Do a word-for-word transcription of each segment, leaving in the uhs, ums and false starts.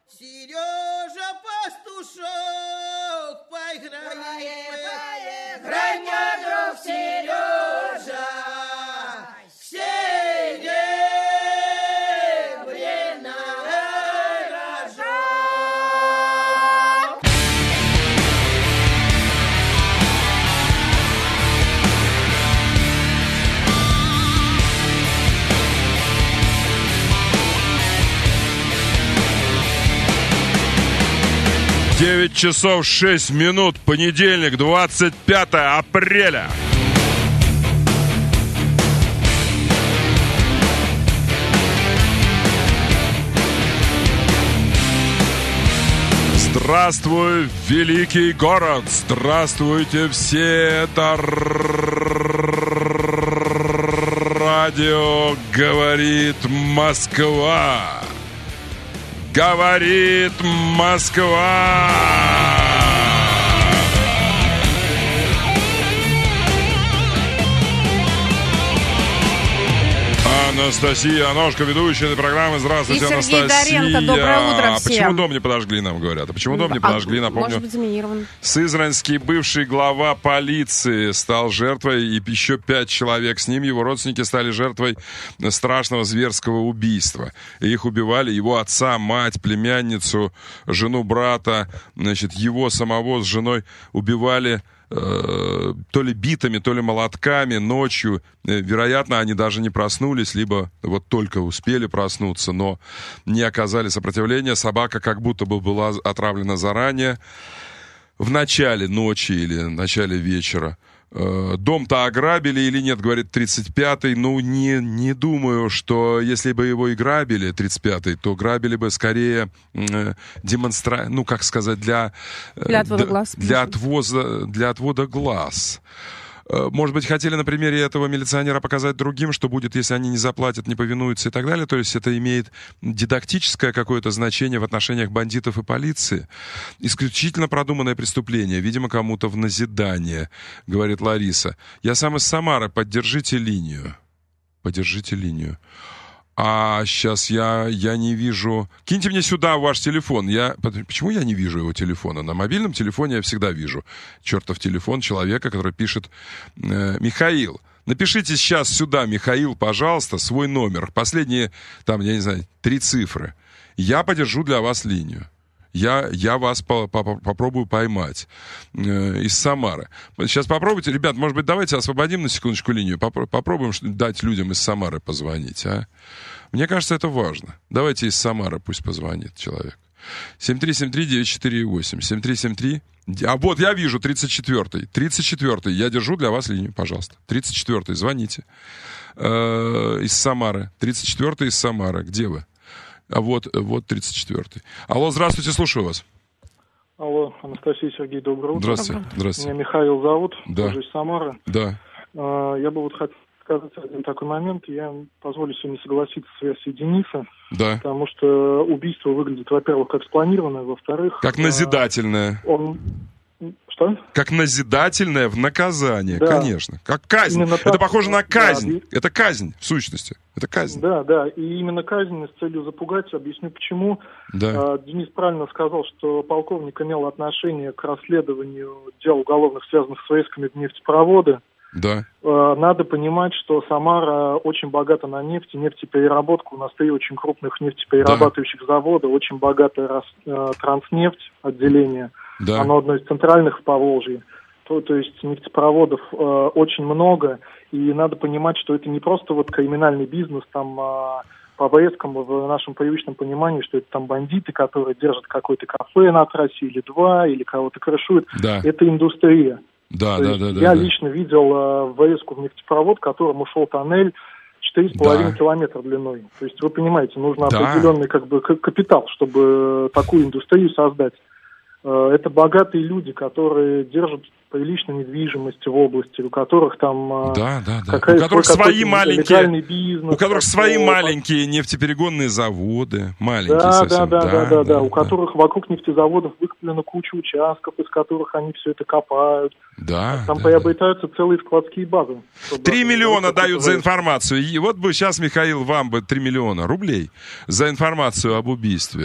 Сережа пастушок, поиграй, поиграй, мой друг Сережа, серебряная рожок. девять часов шесть минут, понедельник, двадцать пятое апреля. Здравствуй, великий город! Здравствуйте все! Это радио «Говорит Москва». Говорит Москва. Анастасия Аношка, ведущая этой программы. Здравствуйте, и Сергей Анастасия. Доренко. Доброе утро всем. А почему дом не подожгли, нам говорят? А почему дом не подожгли, напомню. Может быть, заминирован. Сызранский бывший глава полиции стал жертвой, и еще пять человек с ним, его родственники, стали жертвой страшного зверского убийства. Их убивали, его отца, мать, племянницу, жену брата, значит, его самого с женой убивали то ли битами, то ли молотками ночью. Вероятно, они даже не проснулись, либо вот только успели проснуться, но не оказали сопротивления. Собака как будто бы была отравлена заранее, в начале ночи или в начале вечера. Дом-то ограбили или нет, говорит тридцать пятый. Ну, не, не думаю, что если бы его и грабили, тридцать пятый, то грабили бы скорее э, демонстра... ну, как сказать, для... Э, для отвода д- глаз. Для, отвоза, для отвода глаз. Может быть, хотели на примере этого милиционера показать другим, что будет, если они не заплатят, не повинуются и так далее. То есть это имеет дидактическое какое-то значение в отношениях бандитов и полиции. Исключительно продуманное преступление. Видимо, кому-то в назидание, говорит Лариса. Я сам из Самары. Поддержите линию. Поддержите линию. А сейчас я, я не вижу... Киньте мне сюда ваш телефон. Я... Почему я не вижу его телефона? На мобильном телефоне я всегда вижу чертов телефон человека, который пишет... Э, Михаил, напишите сейчас сюда, Михаил, пожалуйста, свой номер. Последние, там, я не знаю, три цифры. Я подержу для вас линию. Я, я вас по, по, попробую поймать э, из Самары. Сейчас попробуйте, ребят, может быть, давайте освободим на секундочку линию. Попро- попробуем дать людям из Самары позвонить, а? Мне кажется, это важно. Давайте из Самары пусть позвонит человек. семь три семь три девять четыре восемь. семь три семь три. А вот я вижу тридцать четвёртый. тридцать четвёртый. Я держу для вас линию, пожалуйста. тридцать четвёртый. Звоните. Э, из Самары. тридцать четвёртый из Самары. Где вы? А вот, вот тридцать четвёртый. Алло, здравствуйте, слушаю вас. Алло, Анастасия, Сергей, доброе утро. Здравствуйте. Здравствуйте. Меня Михаил зовут, да. тоже из Самары. Да. Я бы вот хотел сказать один такой момент. Я позволю себе не согласиться с версией Дениса. Да. Потому что убийство выглядит, во-первых, как спланированное, во-вторых... Как назидательное. Он... Что? Как назидательное в наказание, да. Конечно. Как казнь. Именно Это так, похоже на казнь. Да. Это казнь, в сущности. Это казнь. Да, да. И именно казнь с целью запугать. Объясню, почему. Да. Денис правильно сказал, что полковник имел отношение к расследованию дел уголовных, связанных с войсками в нефтепроводы. Да. Надо понимать, что Самара очень богата на нефть, нефтепереработку. У нас три очень крупных нефтеперерабатывающих да. завода, очень богатая транснефть отделение. Да. Оно одно из центральных в Поволжье. То, то есть нефтепроводов э, очень много, и надо понимать, что это не просто вот криминальный бизнес, там э, по ВСкам в нашем привычном понимании, что это там бандиты, которые держат какое-то кафе на трассе или два, или кого-то крышуют. Да. Это индустрия. Да, то да, есть да, да. Я да. лично видел э, ВСку в нефтепровод, которому шел тоннель четыре с половиной да. километра длиной. То есть вы понимаете, нужно да. определенный как бы капитал, чтобы такую индустрию создать. Это богатые люди, которые держат приличную недвижимость в области, у которых там да, да, да. какая, у которых свои маленькие, бизнес, у которых как, свои по... маленькие нефтеперегонные заводы, маленькие да, совсем. Да, да, да, да, да, да. У да. которых вокруг нефтезаводов выкуплена куча участков, из которых они все это копают. Да. Там да, приобретаются да. целые складские базы. Три миллиона дают за информацию. И вот бы сейчас, Михаил, вам бы три миллиона рублей за информацию об убийстве.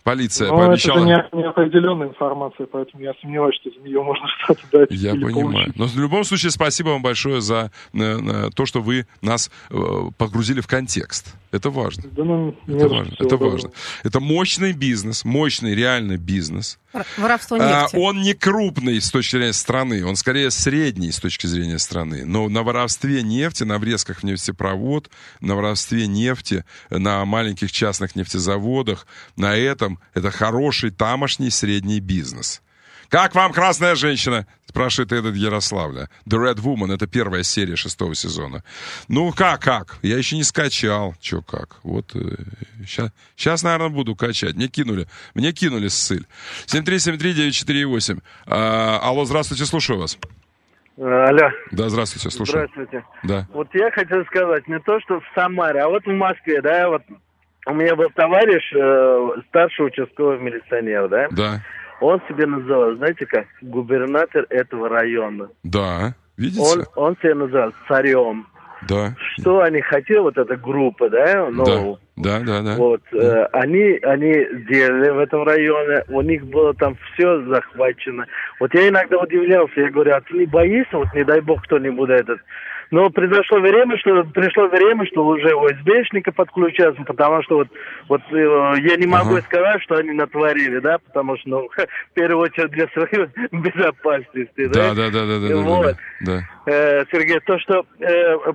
Полиция Но пообещала... это не, не определенная информация, поэтому я сомневаюсь, что за нее можно что-то дать. Я понимаю. Получить. Но в любом случае спасибо вам большое за на, на то, что вы нас э, погрузили в контекст. Это важно. Да, ну, это важно. Это важно. Это мощный бизнес, мощный реальный бизнес. Воровство нефти. А, он не крупный с точки зрения страны, он скорее средний с точки зрения страны. Но на воровстве нефти, на врезках в нефтепровод, на воровстве нефти, на маленьких частных нефтезаводах, на этом это хороший тамошний средний бизнес. Как вам «Красная женщина»? Спрашивает этот Ярославля. The Red Woman, это первая серия шестого сезона. Ну, как, как? Я еще не скачал. Че, как? Вот, сейчас, э, сейчас, наверное, буду качать. Мне кинули, мне кинули ссыль. семь три семь три девять четыре восемь. А, алло, здравствуйте, слушаю вас. Алло. Да, здравствуйте, слушаю. Здравствуйте. Да. Вот я хотел сказать, не то, что в Самаре, а вот в Москве, да, вот у меня был товарищ, э, старший участковый милиционер, да? Да. Он себя называл, знаете как, губернатор этого района. Да, видите? Он, он себя называл царем. Да. Что они хотели, вот эта группа, да? Ну, да, да, да. да. Вот, да. Э, они, они делали в этом районе, у них было там все захвачено. Вот я иногда удивлялся, я говорю, а ты не боишься, вот не дай бог кто-нибудь этот... Но произошло время, что пришло время, что уже ОСБшники подключаются, потому что вот, вот я не могу ага. сказать, что они натворили, да, потому что, ну, в первую очередь для своей безопасности, да. Да, да, да, да, вот. да, да. Э, Сергей, то, что э,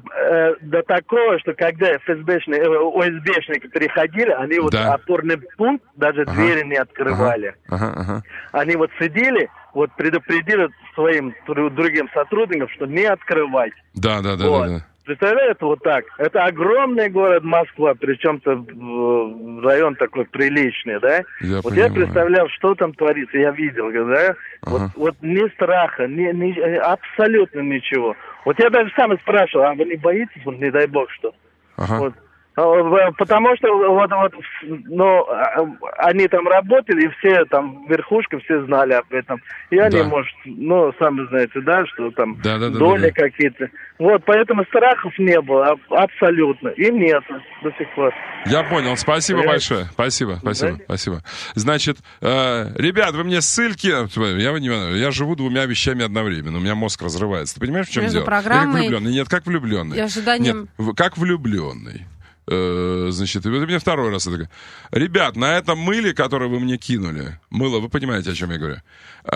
э, до такого, что когда ФСБшники, э, ОСБшники переходили, они вот да. опорный пункт, даже ага. двери не открывали. Ага. Ага, ага. Они вот сидели, вот предупредили своим другим сотрудникам, что не открывать. Да, да, да, вот. да, да. Представляете, вот так. Это огромный город Москва, причем-то район такой приличный, да? Я вот понимаю. Я представлял, что там творится, я видел, да? Ага. Вот, вот ни страха, ни, ни, абсолютно ничего. Вот я даже сам спрашивал, а вы не боитесь, вот не дай бог что? Ага. Вот. Потому что вот, вот, ну, они там работали, и все там, верхушка, все знали об этом. И они, да. может, ну, сами знаете, да, что там да, да, да, доли да, да. какие-то. Вот, поэтому страхов не было, абсолютно. И нет до сих пор. Я понял, спасибо да. большое. Спасибо, спасибо, да? спасибо. Значит, э, ребят, вы мне ссылки... Я, не, я живу двумя вещами одновременно, у меня мозг разрывается. Ты понимаешь, в чем Между дело? Программой... Я как влюбленный. Нет, как влюбленный. И ожиданием... Нет, как влюбленный. Значит, и вот мне второй раз это... Ребят, на этом мыле, которое вы мне кинули, мыло, вы понимаете, о чем я говорю,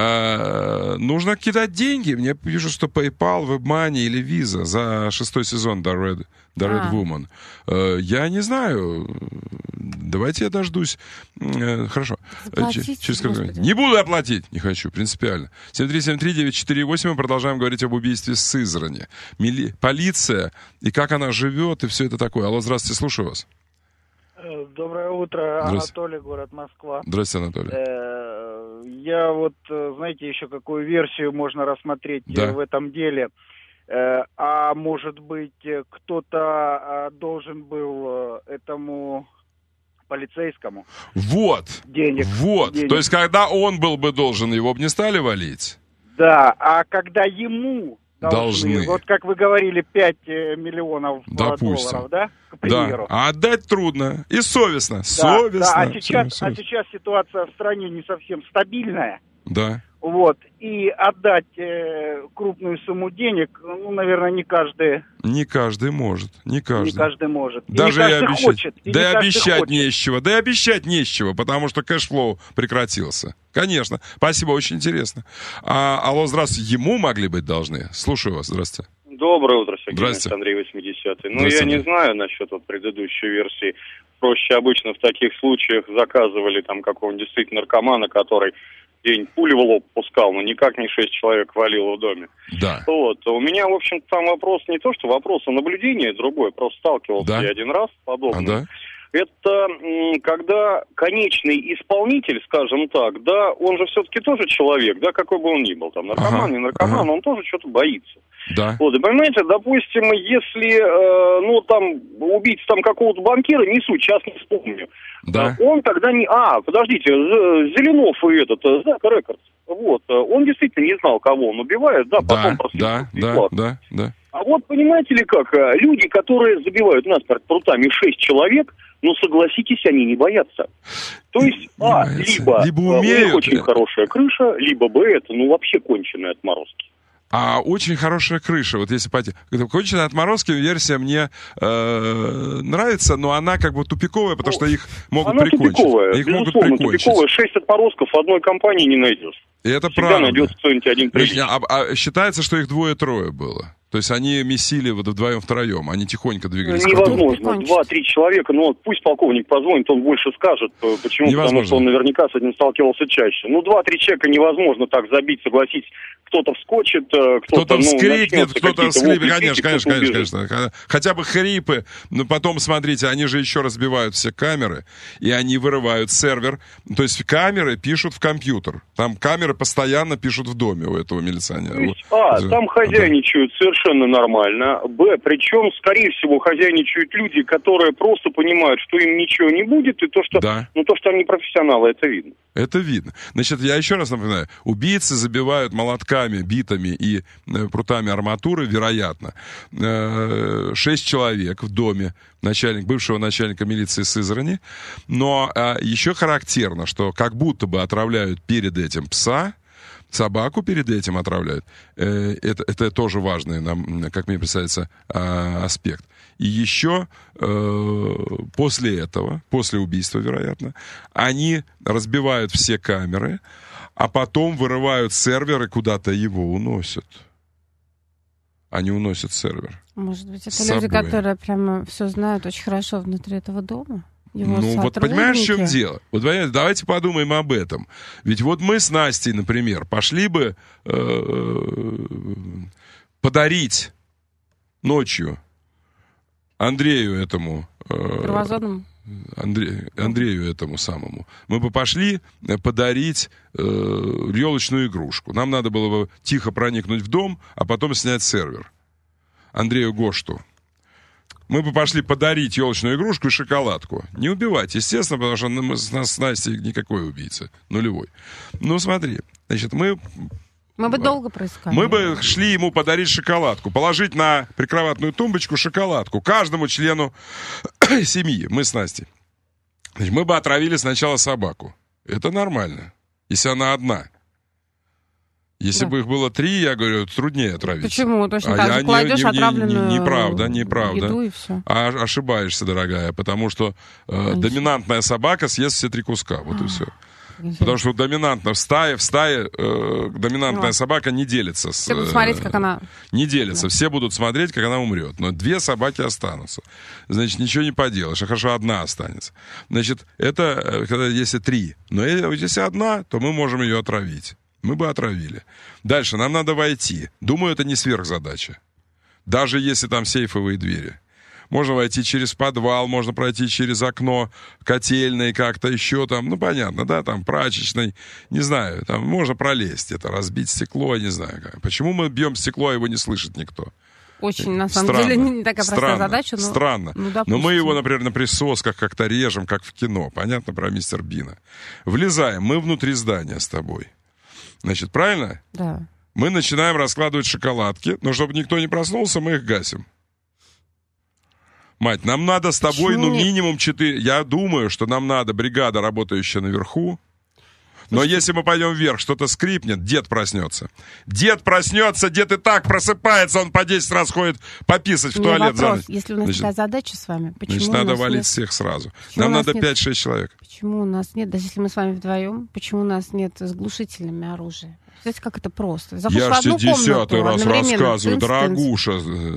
э, нужно кидать деньги. Мне пишут, что PayPal, WebMoney или Visa за шестой сезон The Red, The Red а. Woman. Э, я не знаю. Давайте я дождусь. Э, хорошо. Заплатите, Через какое-то... Не буду я платить. Не хочу, принципиально. семь три семь три девять четыре восемь. Мы продолжаем говорить об убийстве в Сызрани. Мили... Полиция, и как она живет, и все это такое. Алло, здравствуйте, слушаю вас. Доброе утро, Анатолий, город Москва. Здравствуйте, Анатолий. Я вот, знаете, еще какую версию можно рассмотреть да. в этом деле. А может быть, кто-то должен был этому полицейскому вот, денег. Вот, денег. То есть, когда он был бы должен, его бы не стали валить? Да, а когда ему должны, должны. Вот как вы говорили, пять миллионов Допустим. долларов, да, к примеру. Да, а отдать трудно и совестно, да, совестно. Да, а сейчас, совестно. а сейчас ситуация в стране не совсем стабильная. Да. Вот, и отдать э, крупную сумму денег, ну, наверное, не каждый... Не каждый может, не каждый. Не каждый может. Даже и, и обещать. Хочет, и да и обещать хочет. не с чего, да и обещать не с чего, потому что кэшфлоу прекратился. Конечно. Спасибо, очень интересно. А, алло, здравствуйте. Ему могли быть должны? Слушаю вас, здравствуйте. Доброе утро, Сергей Андрей, восьмидесятый. Ну, я не знаю насчет вот предыдущей версии. Проще обычно в таких случаях заказывали там какого-нибудь действительно наркомана, который день пули в лоб пускал, но никак не шесть человек валило в доме. Да. Вот. У меня, в общем-то, там вопрос не то, что вопрос, а наблюдение другое. Просто сталкивался да. я один раз с подобным. А, да? Это когда конечный исполнитель, скажем так, да, он же все-таки тоже человек, да, какой бы он ни был, там, наркоман, ага, не наркоман, ага. он тоже что-то боится. Да. Вот, и понимаете, допустим, если, э, ну, там, убийца там какого-то банкира, не суть, сейчас не вспомню, да. он тогда не... А, подождите, Зеленов и этот, Зак Рекордс, вот, он действительно не знал, кого он убивает, да, потом да, да, да, да, да. А А вот понимаете ли как, люди, которые забивают насмерть прутами шесть человек, ну, согласитесь, они не боятся. То есть, а, либо, либо умеют, у них очень хорошая крыша, либо, б, это, ну, вообще конченые отморозки. А очень хорошая крыша, вот если пойти... Конченые отморозки, версия мне э, нравится, но она как бы тупиковая, потому что их могут она прикончить. Тупиковая, их могут безусловно, прикончить. Тупиковая. Шесть отморозков в одной компании не найдешь. И это всегда правда. Найдется кто-нибудь один приличный. А, а считается, что их двое-трое было. То есть они месили вот вдвоем-втроем, они тихонько двигались. Невозможно. Два-три человека, ну пусть полковник позвонит, он больше скажет. Почему? Невозможно. Потому что он наверняка с этим сталкивался чаще. Ну, два-три человека невозможно так забить, согласитесь. Кто-то вскочит, кто-то, кто-то ну, вскрикнет, кто-то вскрипит. Конечно, конечно, конечно, убежит. конечно. Хотя бы хрипы. Но потом, смотрите, они же еще разбивают все камеры, и они вырывают сервер. То есть камеры пишут в компьютер. Там камеры постоянно пишут в доме у этого милиционера. То есть, а, там хозяйничают совершенно нормально. Б, причем, скорее всего, хозяйничают люди, которые просто понимают, что им ничего не будет, и то, что, да. ну, то, что они профессионалы, это видно. Это видно. Значит, я еще раз напоминаю, убийцы забивают молотками, битами и э, прутами арматуры, вероятно, э, шесть человек в доме начальник, бывшего начальника милиции Сызрани. Но э, еще характерно, что как будто бы отравляют перед этим пса, собаку перед этим отравляют. Э, это, это тоже важный, нам, как мне представляется, э, аспект. И еще э, после этого, после убийства, вероятно, они разбивают все камеры, а потом вырывают сервер и куда-то его уносят. Они уносят сервер. Может быть, это люди, которые прямо все знают очень хорошо внутри этого дома? Его ну, вот понимаешь, в чем дело? Вот, давайте подумаем об этом. Ведь вот мы с Настей, например, пошли бы э, подарить ночью Андрею этому... Кровозонному? Андре, Андрею этому самому. Мы бы пошли подарить э, елочную игрушку. Нам надо было бы тихо проникнуть в дом, а потом снять сервер. Андрею Гошту. Мы бы пошли подарить елочную игрушку и шоколадку. Не убивать, естественно, потому что мы, с нас с Настей никакой убийца. Нулевой. Ну, смотри. Значит, мы... Мы бы долго проискали. Мы бы шли ему подарить шоколадку. Положить на прикроватную тумбочку шоколадку. Каждому члену семьи. Мы с Настей. Значит, мы бы отравили сначала собаку. Это нормально. Если она одна. Если да. бы их было три, я говорю, труднее отравить. Почему? Точно а так же кладешь не, не, отравленную не, неправда, неправда. еду и все. А ошибаешься, дорогая, потому что э, доминантная собака съест все три куска. Вот и все. Потому что доминантно в стае, в стае э, доминантная ну, собака не делится. С, все будут смотреть, как она... Не делится. Да. Все будут смотреть, как она умрет. Но две собаки останутся. Значит, ничего не поделаешь. А хорошо, одна останется. Значит, это когда если три. Но если одна, то мы можем ее отравить. Мы бы отравили. Дальше, нам надо войти. Думаю, это не сверхзадача. Даже если там сейфовые двери. Можно войти через подвал, можно пройти через окно котельной как-то еще там. Ну, понятно, да, там прачечной. Не знаю, там можно пролезть это, разбить стекло, не знаю как. Почему мы бьем стекло, а его не слышит никто? Очень, на самом странно, деле, не такая странно, простая задача. Но, странно. Ну, но мы его, например, на присосках как-то режем, как в кино. Понятно про мистер Бина. Влезаем, мы внутри здания с тобой. Значит, правильно? Да. Мы начинаем раскладывать шоколадки, но чтобы никто не проснулся, мы их гасим. Мать, нам надо с тобой, Почему? ну, минимум четыре... Я думаю, что нам надо бригада, работающая наверху. Но Слушайте. если мы пойдем вверх, что-то скрипнет, дед проснется. Дед проснется, дед и так просыпается, он по десять раз ходит пописать в Мне туалет. Вопрос, за... если у нас значит, такая задача с вами, почему значит, надо у нас валить нет... всех сразу. Почему нам надо нет... пять-шесть человек. Почему у нас нет, даже если мы с вами вдвоем, почему у нас нет с глушителями оружия? Знаете, как это просто? Заходишь я ж тебе десятый раз рассказываю, тынц, дорогуша.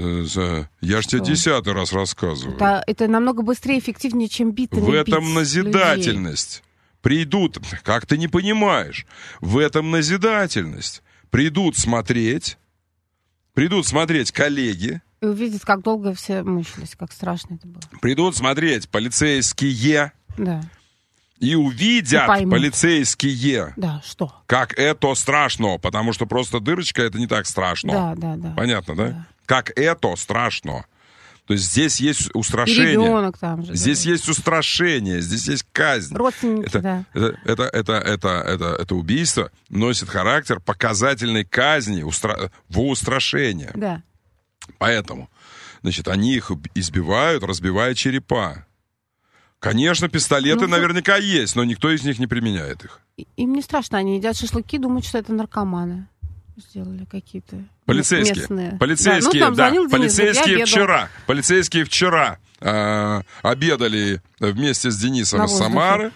Я ж тебе десятый раз рассказываю. Это, это намного быстрее и эффективнее, чем битыми В этом бить назидательность. Людей. Придут, как ты не понимаешь, в этом назидательность. Придут смотреть, придут смотреть коллеги. И увидят, как долго все мучились, как страшно это было. Придут смотреть полицейские. Да. И увидят и полицейские, да, что? как это страшно, потому что просто дырочка это не так страшно. Да, да, да. Понятно, да? да. Как это страшно. То есть здесь есть устрашение. И ребенок там же. Здесь да. есть устрашение, здесь есть казнь. Родственники, это, да. Это, это, это, это, это, это убийство носит характер показательной казни устра... во устрашение. Да. Поэтому, значит, они их избивают, разбивая черепа. Конечно, пистолеты ну, наверняка есть, но никто из них не применяет их. Им не страшно, они едят шашлыки, думают, что это наркоманы. Сделали какие-то полицейские. местные. Полицейские, да. Ну, да. Денис, Полицейские вчера, полицейские вчера э, обедали вместе с Денисом из Самары.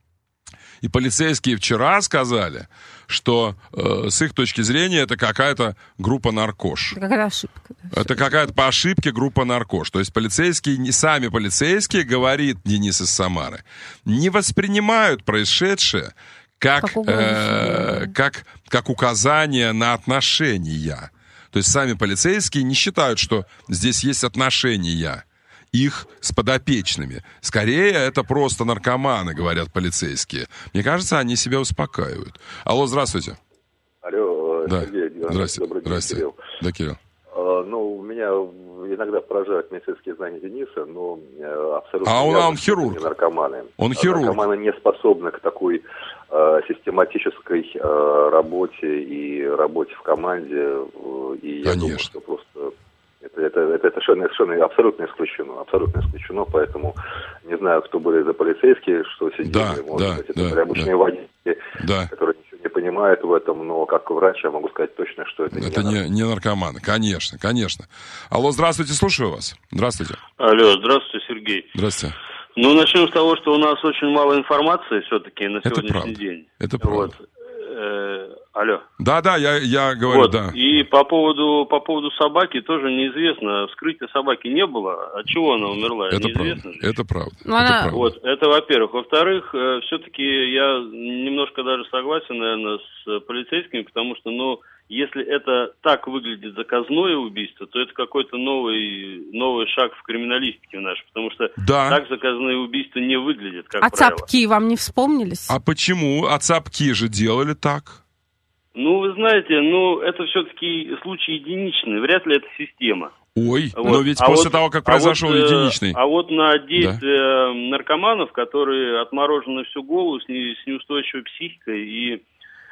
И полицейские вчера сказали, что э, с их точки зрения это какая-то группа наркош. Это какая-то ошибка. Да, это какая-то по ошибке группа наркош. То есть полицейские, не сами полицейские, говорит Денис из Самары, не воспринимают происшедшее как, как, э, как, как указание на отношения. То есть сами полицейские не считают, что здесь есть отношения их с подопечными. Скорее, это просто наркоманы, говорят полицейские. Мне кажется, они себя успокаивают. Алло, здравствуйте. Алло, да. Сергей. Здрасте. Добрый день, Здрасте. Кирилл. Да, Кирилл. А, ну, меня иногда поражают медицинские знания Дениса, но абсолютно... А он, явно, он хирург. Не наркоманы. Он хирург. Наркоманы не способны к такой э, систематической э, работе и работе в команде. И я Конечно. думаю, что просто... Это, это, это, это совершенно, совершенно абсолютно исключено, абсолютно исключено, поэтому не знаю, кто были за полицейские, что сидели, да, может да, быть, это да, были обычные да. водители, да. которые ничего не понимают в этом, но как врач я могу сказать точно, что это, это не, не, не наркоманы, конечно, конечно. Алло, здравствуйте, слушаю вас. Здравствуйте. Алло, здравствуйте, Сергей. Здравствуйте. Ну, начнем с того, что у нас очень мало информации все-таки на это сегодняшний правда. день. Это правда. Вот. Э, алло. Да, да, я, я говорю, вот. да. И по поводу, по поводу собаки тоже неизвестно. Вскрытия собаки не было. От чего она умерла? Это неизвестно. правда. Это правда. Ну, она... это правда. Вот, это во-первых. Во-вторых, э, все-таки я немножко даже согласен, наверное, с полицейскими, потому что, ну, если это так выглядит заказное убийство, то это какой-то новый, новый шаг в криминалистике нашей, потому что да. так заказные убийства не выглядят, как а правило. А цапки вам не вспомнились? А почему? А цапки же делали так. Ну, вы знаете, ну, это все-таки случай единичный, вряд ли это система. Ой, вот. но ведь а после вот, того, как а произошел вот, единичный... А вот на действия да. наркоманов, которые отморожены всю голову с, не, с неустойчивой психикой, и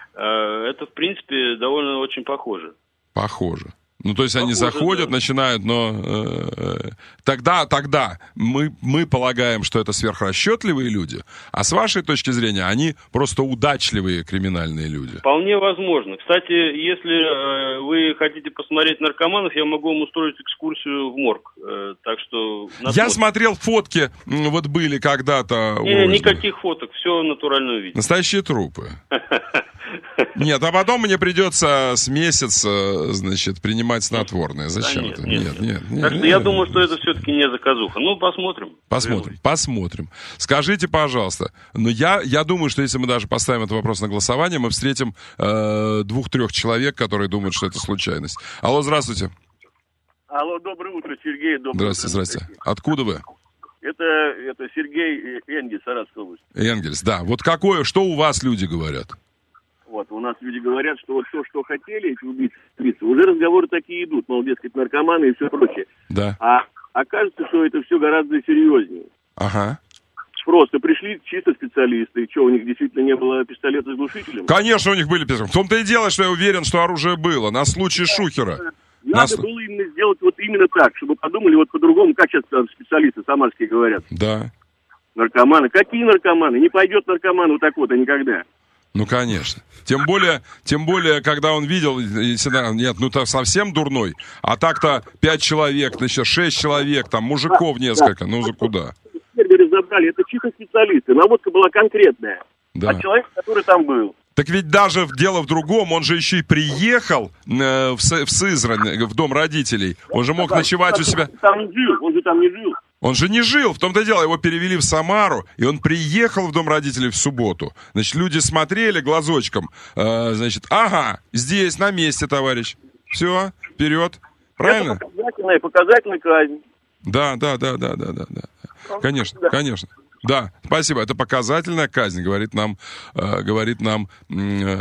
это, в принципе, довольно очень похоже. Похоже. Ну, то есть похоже, они заходят, да. начинают, но э, тогда, тогда мы, мы полагаем, что это сверхрасчетливые люди, а с вашей точки зрения они просто удачливые криминальные люди. Вполне возможно. Кстати, если э, вы хотите посмотреть наркоманов, я могу вам устроить экскурсию в морг. Э, так что... Насмотрим. Я смотрел фотки, вот были когда-то... Не, никаких фоток, все натурально увидите. Настоящие трупы. Нет, а потом мне придется с месяца, значит, принимать снотворное. Зачем да это? Нет, нет, нет. нет. нет так нет, что я нет. думаю, что это все-таки не заказуха. Ну, посмотрим. Посмотрим, посмотрим. Скажите, пожалуйста, но я, я думаю, что если мы даже поставим этот вопрос на голосование, мы встретим э, двух-трех человек, которые думают, что это случайность. Алло, здравствуйте. Алло, доброе утро, Сергей. Доброе здравствуйте, утро. здравствуйте. Откуда вы? Это, это Сергей Энгельс, Саратовская область. Энгельс, да. Вот какое, что у вас люди говорят? Вот, у нас люди говорят, что вот то, что хотели эти убийцы, уже разговоры такие идут, мол, дескать, наркоманы и все прочее. Да. А окажется, что это все гораздо серьезнее. Ага. Просто пришли чисто специалисты. Что, у них действительно не было пистолета с глушителем? Конечно, у них были пистолеты. В том-то и дело, что я уверен, что оружие было. На случай Шухера. Надо на... было именно сделать вот именно так, чтобы подумали вот по-другому, как сейчас специалисты самарские говорят. Да. Наркоманы. Какие наркоманы? Не пойдет наркоман вот так вот, а никогда. Ну, конечно. Тем более, тем более, когда он видел, если, нет, ну, то совсем дурной, а так-то пять человек, значит, шесть человек, там, мужиков несколько, ну, за куда? Теперь разобрали, это чисто специалисты, наводка была конкретная, да. от человека, который там был. Так ведь даже дело в другом, он же еще и приехал э, в, в Сызрань, в дом родителей, он же мог да, ночевать да, у себя... Там не жил, он же там не жил. Он же не жил, в том-то и дело, его перевели в Самару, и он приехал в дом родителей в субботу. Значит, люди смотрели глазочком, э, значит, ага, здесь, на месте, товарищ. Все, вперед. Правильно? Это показательная, показательная казнь. Да, да, да, да, да, да, да. Конечно, да. конечно. Да, спасибо. Это показательная казнь, говорит нам, э, говорит нам э,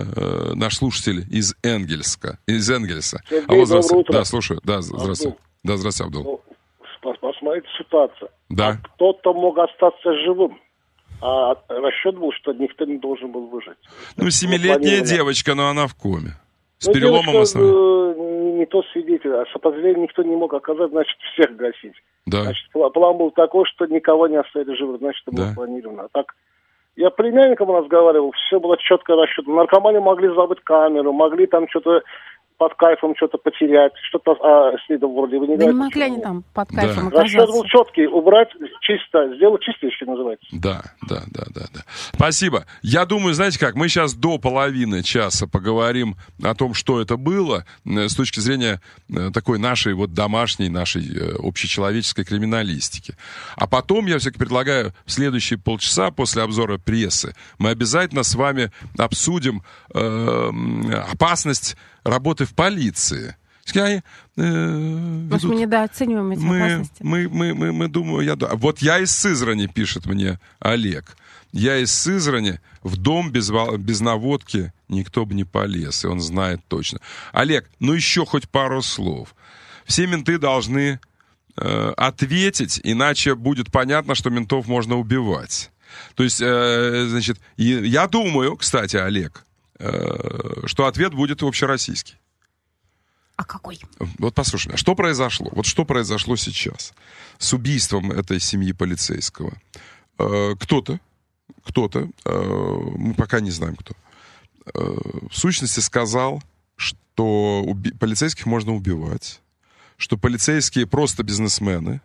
э, наш слушатель из Энгельска, из Энгельса. Сергей, Алло, здравствуйте. Утро. Да, слушаю. Да, здравствуйте. Абдул. Да, здравствуйте, Абдул. Посмотрите ситуацию. Да. А кто-то мог остаться живым, а расчет был, что никто не должен был выжить. Ну, семилетняя девочка, но она в коме. С ну, переломом девочка, основания. Не, то свидетель, а сопротивление никто не мог оказать, значит, всех гасить. Да. Значит, план был такой, что никого не оставили живых, значит, это да. было планировано. А так, я племянником разговаривал, все было четко рассчитано. Наркоманы могли забыть камеру, могли там что-то под кайфом что-то потерять, что-то а, следом вроде бы не да не могли они там под кайфом да. оказаться. Расчет был четкий, убрать чисто, сделать чистейший называется. Да, да, да, да, да. Спасибо. Я думаю, знаете как, мы сейчас до половины часа поговорим о том, что это было, с точки зрения такой нашей вот домашней, нашей общечеловеческой криминалистики. А потом я все-таки предлагаю в следующие полчаса после обзора прессы мы обязательно с вами обсудим э, опасность работы в полиции. Они, э, Может, мы недооцениваем эти мы, опасности? Мы, мы, мы, мы думаю, я... Вот я из Сызрани, пишет мне Олег. Я из Сызрани, в дом без, без наводки никто бы не полез, и он знает точно. Олег, ну еще хоть пару слов. Все менты должны э, ответить, иначе будет понятно, что ментов можно убивать. То есть, э, значит, и, я думаю, кстати, Олег, что ответ будет общероссийский. А какой? Вот послушай меня, что произошло? Вот что произошло сейчас с убийством этой семьи полицейского? Кто-то, кто-то, мы пока не знаем кто, в сущности сказал, что уби- полицейских можно убивать, что полицейские просто бизнесмены,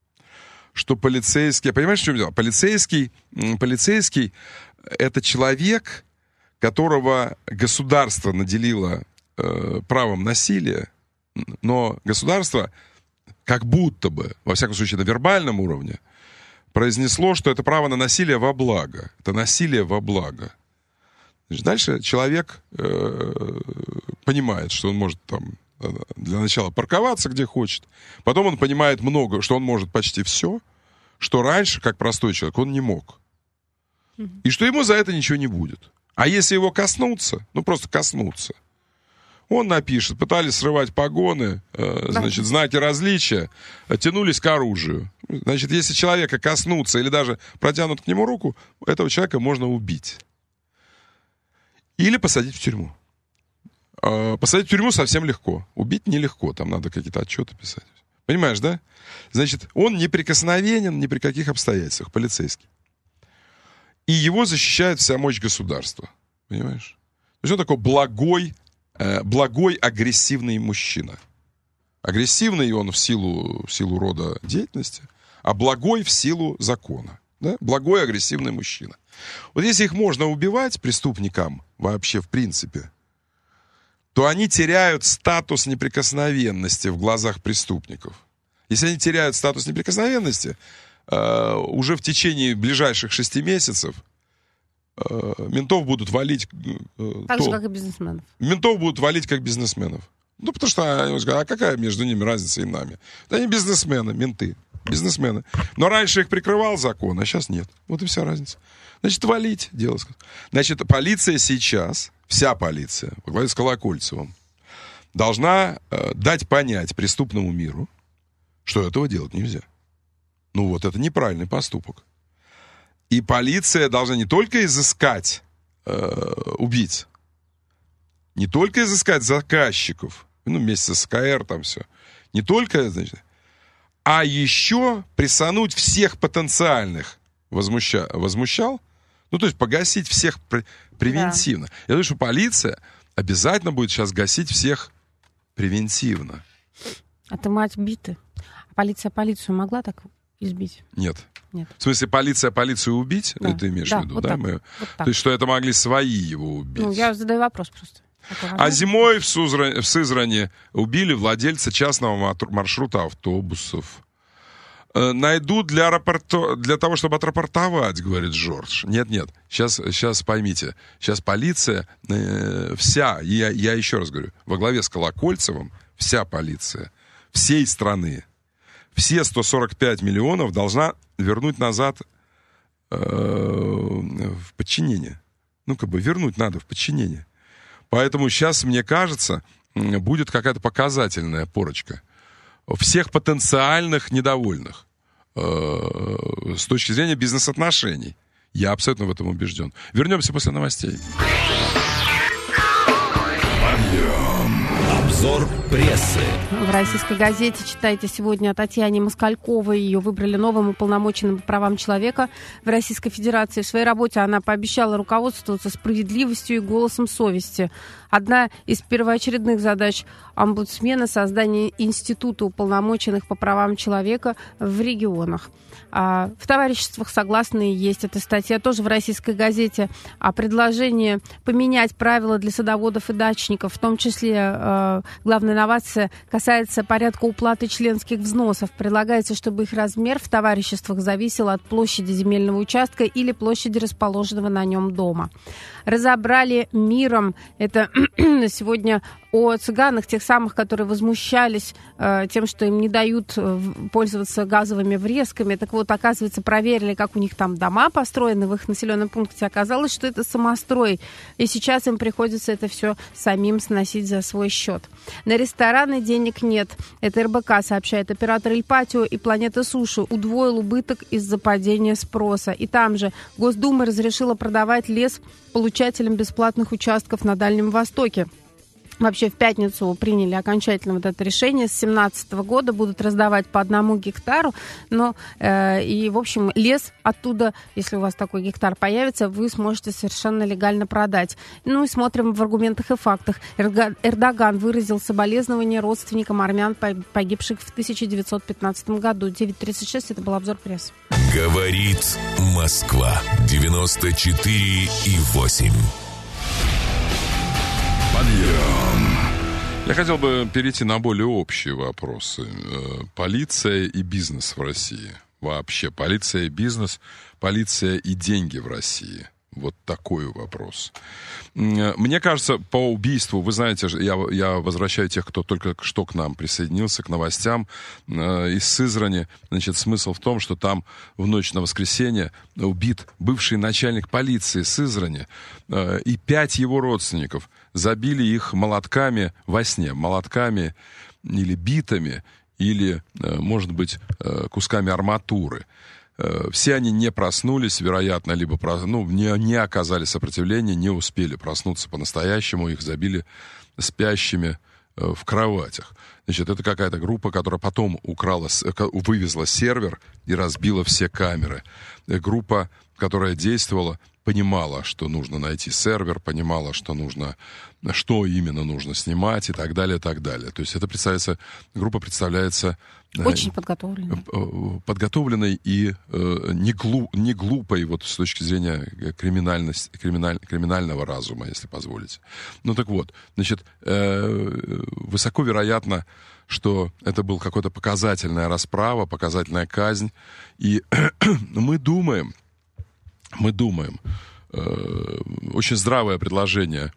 что полицейские... Понимаешь, в чем дело? Полицейский, полицейский — это человек, которого государство наделило э, правом насилия, но государство как будто бы, во всяком случае на вербальном уровне, произнесло, что это право на насилие во благо. Это насилие во благо. Значит, дальше человек э, понимает, что он может там для начала парковаться где хочет, потом он понимает много, что он может почти все, что раньше, как простой человек, он не мог. И что ему за это ничего не будет. А если его коснуться, ну просто коснуться, он напишет, пытались срывать погоны, э, значит, знаки различия, тянулись к оружию. Значит, если человека коснуться или даже протянут к нему руку, этого человека можно убить. Или посадить в тюрьму. Э, посадить в тюрьму совсем легко. Убить нелегко, там надо какие-то отчеты писать. Понимаешь, да? Значит, он неприкосновенен ни при каких обстоятельствах, полицейский. И его защищает вся мощь государства. Понимаешь? То есть он такой благой, э, благой агрессивный мужчина. Агрессивный он в силу, в силу рода деятельности, а благой в силу закона. Да? Благой агрессивный мужчина. Вот если их можно убивать преступникам вообще в принципе, то они теряют статус неприкосновенности в глазах преступников. Если они теряют статус неприкосновенности, Uh, уже в течение ближайших шести месяцев uh, ментов будут валить... Uh, так то, же, как и бизнесменов. Ментов будут валить как бизнесменов. Ну, потому что они говорят, а какая между ними разница и нами? Да они бизнесмены, менты, бизнесмены. Но раньше их прикрывал закон, а сейчас нет. Вот и вся разница. Значит, валить дело. Значит, полиция сейчас, вся полиция, во главе с Колокольцевым, должна uh, дать понять преступному миру, что этого делать нельзя. Ну вот, это неправильный поступок. И полиция должна не только изыскать э, убийц, не только изыскать заказчиков, ну, вместе с КР там все, не только, значит, а еще прессануть всех потенциальных возмуща... возмущал, ну, то есть погасить всех пр... превентивно. Да. Я думаю, что полиция обязательно будет сейчас гасить всех превентивно. Отымать биты. А полиция полицию могла так... избить? Нет. Нет. В смысле, полиция полицию убить? Да. Это имеешь да, в виду, вот да? Так, Мы... вот так. То есть, что это могли свои его убить? Ну, я задаю вопрос просто. А зимой в, Сузра... в Сызрани убили владельца частного маршрута автобусов. Найдут для, рапорто... для того, чтобы отрапортовать, говорит Жорж. Нет, нет, сейчас, сейчас поймите. Сейчас полиция, э, вся, я, я еще раз говорю, во главе с Колокольцевым, вся полиция всей страны, все сто сорок пять миллионов должна вернуть назад э, в подчинение. Ну, как бы вернуть надо в подчинение. Поэтому сейчас, мне кажется, будет какая-то показательная порочка всех потенциальных недовольных э, с точки зрения бизнес-отношений. Я абсолютно в этом убежден. Вернемся после новостей. Подъем. Обзор прессы. В «Российской газете» читайте сегодня о Татьяне Москальковой. Ее выбрали новым уполномоченным по правам человека в Российской Федерации. В своей работе она пообещала руководствоваться справедливостью и голосом совести. Одна из первоочередных задач омбудсмена – создание института уполномоченных по правам человека в регионах. А в товариществах согласные есть. Эта статья тоже в «Российской газете» о предложении поменять правила для садоводов и дачников. В том числе э, главная инновация касается порядка уплаты членских взносов. Предлагается, чтобы их размер в товариществах зависел от площади земельного участка или площади расположенного на нем дома. Разобрали миром. Это сегодня о цыганах, тех самых, которые возмущались э, тем, что им не дают э, пользоваться газовыми врезками. Так вот, оказывается, проверили, как у них там дома построены в их населенном пункте. Оказалось, что это самострой. И сейчас им приходится это все самим сносить за свой счет. На рестораны денег нет. Это эр бэ ка сообщает. Оператор Ильпатио и Планета Суши удвоил убыток из-за падения спроса. И там же Госдума разрешила продавать лес получателям бесплатных участков на Дальнем Востоке. Вообще в пятницу приняли окончательно вот это решение. С две тысячи семнадцатого года будут раздавать по одному гектару. Но, э, и, в общем, лес оттуда, если у вас такой гектар появится, вы сможете совершенно легально продать. Ну и смотрим в аргументах и фактах. Эрдоган выразил соболезнования родственникам армян, погибших в тысяча девятьсот пятнадцатом году. девять тридцать шесть, это был обзор прессы. Говорит Москва. девяносто четыре и восемь. Подъем. Я хотел бы перейти на более общие вопросы. Полиция и бизнес в России. Вообще, полиция и бизнес, полиция и деньги в России. Вот такой вопрос. Мне кажется, по убийству, вы знаете, я, я возвращаю тех, кто только что к нам присоединился, к новостям э, из Сызрани. Значит, смысл в том, что там в ночь на воскресенье убит бывший начальник полиции Сызрани э, и пять его родственников. Забили их молотками во сне, молотками или битами, или, э, может быть, э, кусками арматуры. Все они не проснулись, вероятно, либо ну, не, не оказали сопротивления, не успели проснуться по-настоящему, их забили спящими в кроватях. Значит, это какая-то группа, которая потом украла, вывезла сервер и разбила все камеры. Группа, которая действовала, понимала, что нужно найти сервер, понимала, что нужно, что именно нужно снимать и так далее, и так далее. То есть это представляется, группа представляется очень подготовленной, подготовленной и э, не, глу, не глупой вот с точки зрения криминальности, криминаль, криминального разума, если позволите. Ну так вот, значит, э, высоко вероятно, что это была какая-то показательная расправа, показательная казнь, и мы думаем, мы думаем, э, очень здравое предложение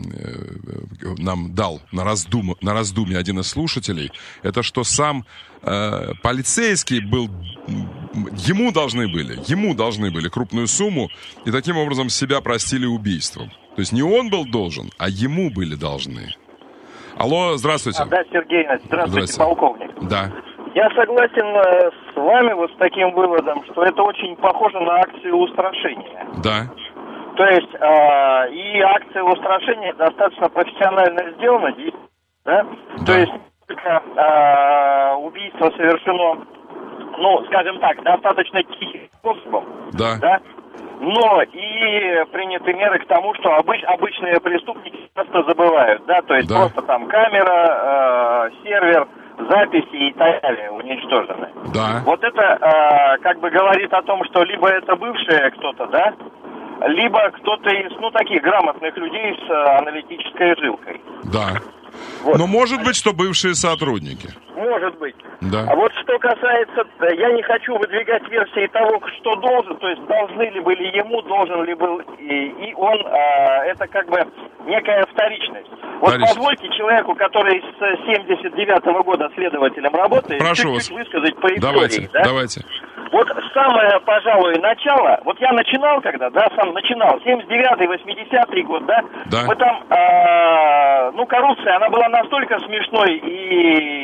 э, нам дал на, раздум, на раздумье один из слушателей, это что сам э, полицейский был, ему должны были, ему должны были крупную сумму, и таким образом себя простили убийством. То есть не он был должен, а ему были должны. Алло, здравствуйте. А, да, Сергей, здравствуйте, здравствуйте, полковник. Да. Я согласен с вами вот с таким выводом, что это очень похоже на акцию устрашения. Да. То есть э, и акция устрашения достаточно профессионально сделана, да? Да. То есть э, убийство совершено, ну, скажем так, достаточно тихим способом. Да. Да? Но и приняты меры к тому, что обыч, обычные преступники часто забывают, да, то есть да. Просто там камера, э, сервер, записи и так далее уничтожены. Да. Вот это э, как бы говорит о том, что либо это бывшие кто-то, да, либо кто-то из, ну, таких грамотных людей с э, аналитической жилкой. Да. Вот. Но может быть, что бывшие сотрудники. Может быть. Да. А вот что касается, я не хочу выдвигать версии того, что должен, то есть должны ли были ему, должен ли был и, и он, а, это как бы некая вторичность. Вот Вторичность. Позвольте человеку, который с семьдесят девятого года следователем работает, Прошу чуть-чуть вас. высказать по истории. Давайте, да? давайте. Вот самое, пожалуй, начало, вот я начинал когда, да, сам начинал, семьдесят девятый, восьмидесятый год, да, да. мы там, э, ну, коррупция, она была настолько смешной и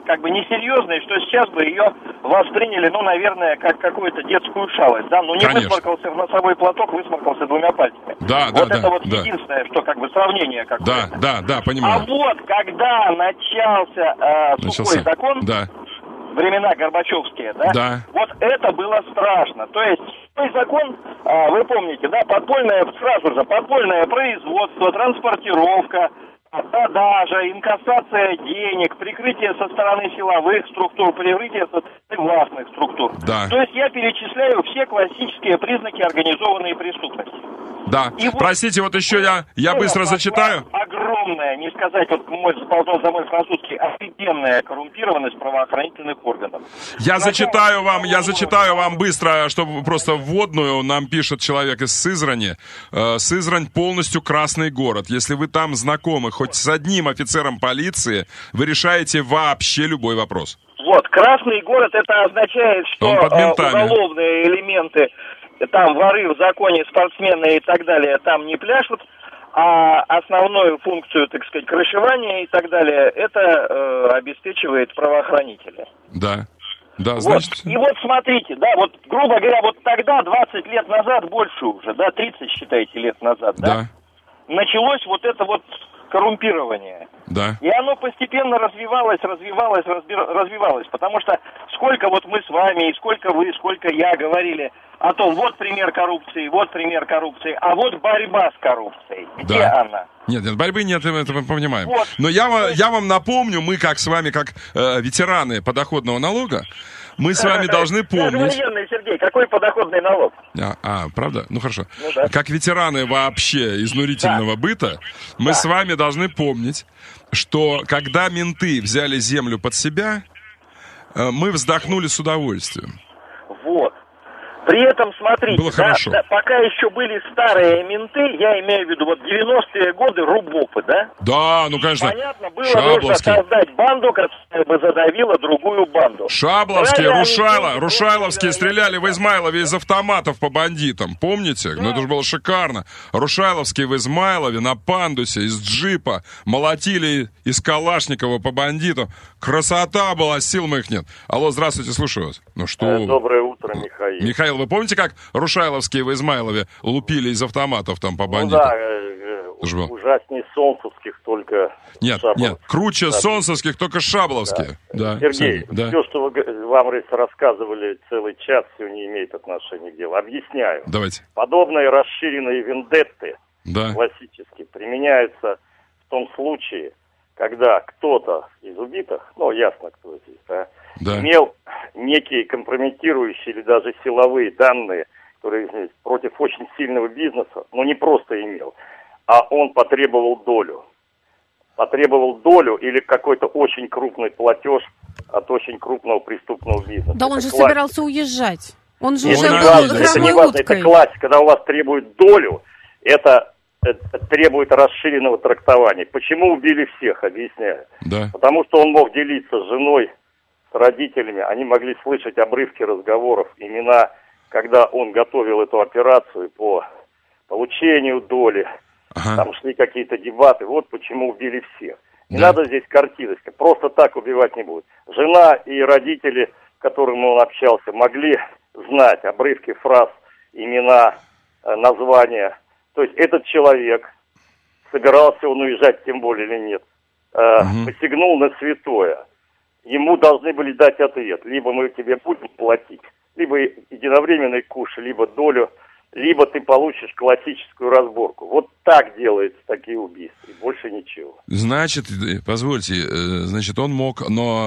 как бы несерьезной, что сейчас бы ее восприняли, ну, наверное, как какую-то детскую шалость, да? Ну, не Конечно. высморкался в носовой платок, высморкался двумя пальцами. Да, вот да, это да, вот да. единственное, что как бы сравнение какое-то. Да, да, да, А понимаю. вот когда начался э, Начался. сухой закон, Да. времена Горбачевские, да? Да. Вот это было страшно. То есть сухой закон, э, вы помните, да, подпольное, сразу же, подпольное производство, транспортировка, продажа, инкассация денег, прикрытие со стороны силовых структур, прикрытие со стороны властных структур. Да. То есть я перечисляю все классические признаки организованной преступности. Да. И вот Простите, вот еще я, я быстро зачитаю. Огромная, не сказать, вот мой заползал за мой французский, офигенная коррумпированность правоохранительных органов. Я зачитаю вам, я зачитаю вам быстро, чтобы просто вводную нам пишет человек из Сызрани. Э, Сызрань полностью красный город. Если вы там знакомы хоть с одним офицером полиции, вы решаете вообще любой вопрос. Вот, красный город, это означает, что Он под ментами. уголовные элементы, там воры в законе, спортсмены и так далее, там не пляшут, а основную функцию, так сказать, крышевания и так далее, это э, обеспечивает правоохранители. Да. Да, Вот. значит... И вот смотрите, да, вот, грубо говоря, вот тогда, двадцать лет назад, больше уже, да, тридцать, считайте, лет назад, да, Да. началось вот это вот коррумпирование. Да. И оно постепенно развивалось, развивалось, разби- развивалось, потому что сколько вот мы с вами, и сколько вы, сколько я говорили о том, вот пример коррупции, вот пример коррупции, а вот борьба с коррупцией. Где Да. она? Нет, нет, борьбы нет, это мы понимаем. Вот. Но я, ва- я вам напомню, мы как с вами, как э, ветераны подоходного налога, мы с вами должны Я помнить... современный, Сергей, какой подоходный налог? А, а, правда? Ну хорошо. Ну да. Как ветераны вообще изнурительного быта, мы с вами должны помнить, что когда менты взяли землю под себя, э, мы вздохнули с удовольствием. Вот. При этом, смотрите, Было да, хорошо. да, пока еще были старые менты, я имею в виду вот девяностые годы, рубопы, да? Да, ну конечно. Понятно, было нужно Шабловский. создать банду, которая бы задавила другую банду. Шабловские, Брали они Рушайло, деньги, Рушайловские брали, стреляли в Измайлове из автоматов по бандитам. Помните? Ну это же было шикарно. Рушайловские в Измайлове на пандусе из джипа молотили из Калашникова по бандитам. Красота была, сил моих нет. Алло, здравствуйте, слушаю вас. Ну что? Э, Доброе утро, Михаил. Михаил, вы помните, как Рушайловские в Измайлове лупили из автоматов там по Ну бандитам? да, э, э, Ж- ужаснее солнцевских, только... Нет, Шаблов. нет, круче Да. солнцевских, только шабловские. Да. Сергей, да. все, что вы, г- вам рассказывали целый час, все не имеет отношения к делу. Объясняю. Давайте. Подобные расширенные вендетты Да. классические применяются в том случае, когда кто-то из убитых, ну, ясно, кто здесь, да, Да. имел некие компрометирующие или даже силовые данные, которые извините, против очень сильного бизнеса, но не просто имел, а он потребовал долю. Потребовал долю или какой-то очень крупный платеж от очень крупного преступного бизнеса. Да он Это же классика. собирался уезжать. Он же Нет, уже это не был важно, это не игровой важно, уткой. это классика. Когда у вас требуют долю, это, это требует расширенного трактования. Почему убили всех, объясняю. Да. Потому что он мог делиться с женой, с родителями, они могли слышать обрывки разговоров, имена, когда он готовил эту операцию по получению доли, ага. там шли какие-то дебаты, вот почему убили всех. Не Да. надо здесь картинок, просто так убивать не будут. Жена и родители, с которыми он общался, могли знать обрывки фраз, имена, э, названия. То есть этот человек, собирался он уезжать, тем более или нет, э, Угу. посягнул на святое. Ему должны были дать ответ. Либо мы тебе будем платить, либо единовременный куш, либо долю, либо ты получишь классическую разборку. Вот так делаются такие убийства, и больше ничего. Значит, э, позвольте, э, значит, он мог, но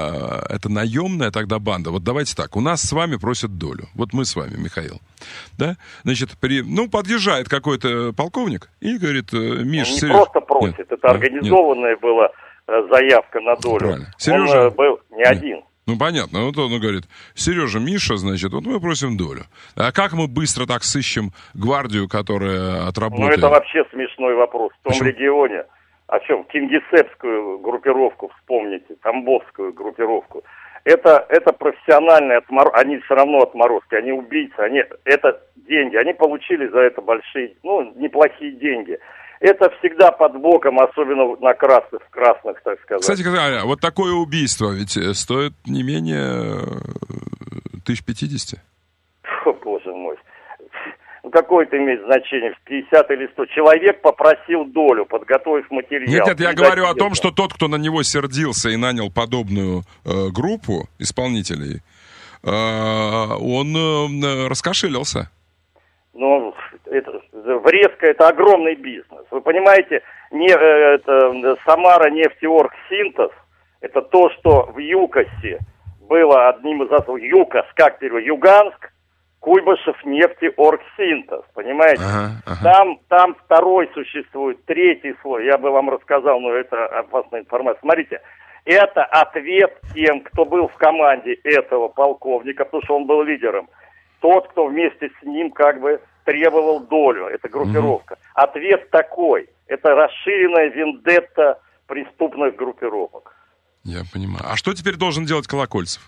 э, это наемная тогда банда. Вот давайте так, у нас с вами просят долю. Вот мы с вами, Михаил. Да? Значит, при, ну, подъезжает какой-то полковник и говорит, э, Миш, Он не Сереж... просто просит, Нет, это да, организованная была э, заявка на долю. Правильно. Он Сережа- э, был не Нет. один. Ну, понятно. Вот он говорит, Сережа, Миша, значит, вот мы просим долю. А как мы быстро так сыщем гвардию, которая Ну, отработает? это вообще смешной вопрос. В том Почему? регионе, о чем? Кингисеппскую группировку вспомните, Тамбовскую группировку. Это, это профессиональные отморозки, они все равно отморозки, они убийцы, они, это деньги, они получили за это большие, ну, неплохие деньги. это всегда под боком, особенно на красных, красных, так сказать. Кстати, вот такое убийство ведь стоит не менее тысяч пятидесяти. О, боже мой. Ну, какое это имеет значение, в пятьдесят или сто? Человек попросил долю, подготовив материал. Нет, нет, я говорю о том, что тот, кто на него сердился и нанял подобную э, группу исполнителей, э, он э, раскошелился. Ну, это, врезка — это огромный бизнес. Вы понимаете, не, это, Самара нефтеоргсинтез — это то, что в ЮКОСе было одним из основных. ЮКОС, как перевод? Юганск, Куйбышев нефтеоргсинтез, понимаете? Ага, ага. Там, там второй существует, третий слой. Я бы вам рассказал, но это опасная информация. Смотрите, это ответ тем, кто был в команде этого полковника, потому что он был лидером. Тот, кто вместе с ним как бы требовал долю, это группировка. Mm-hmm. Ответ такой, это расширенная вендетта преступных группировок. Я понимаю. А что теперь должен делать Колокольцев?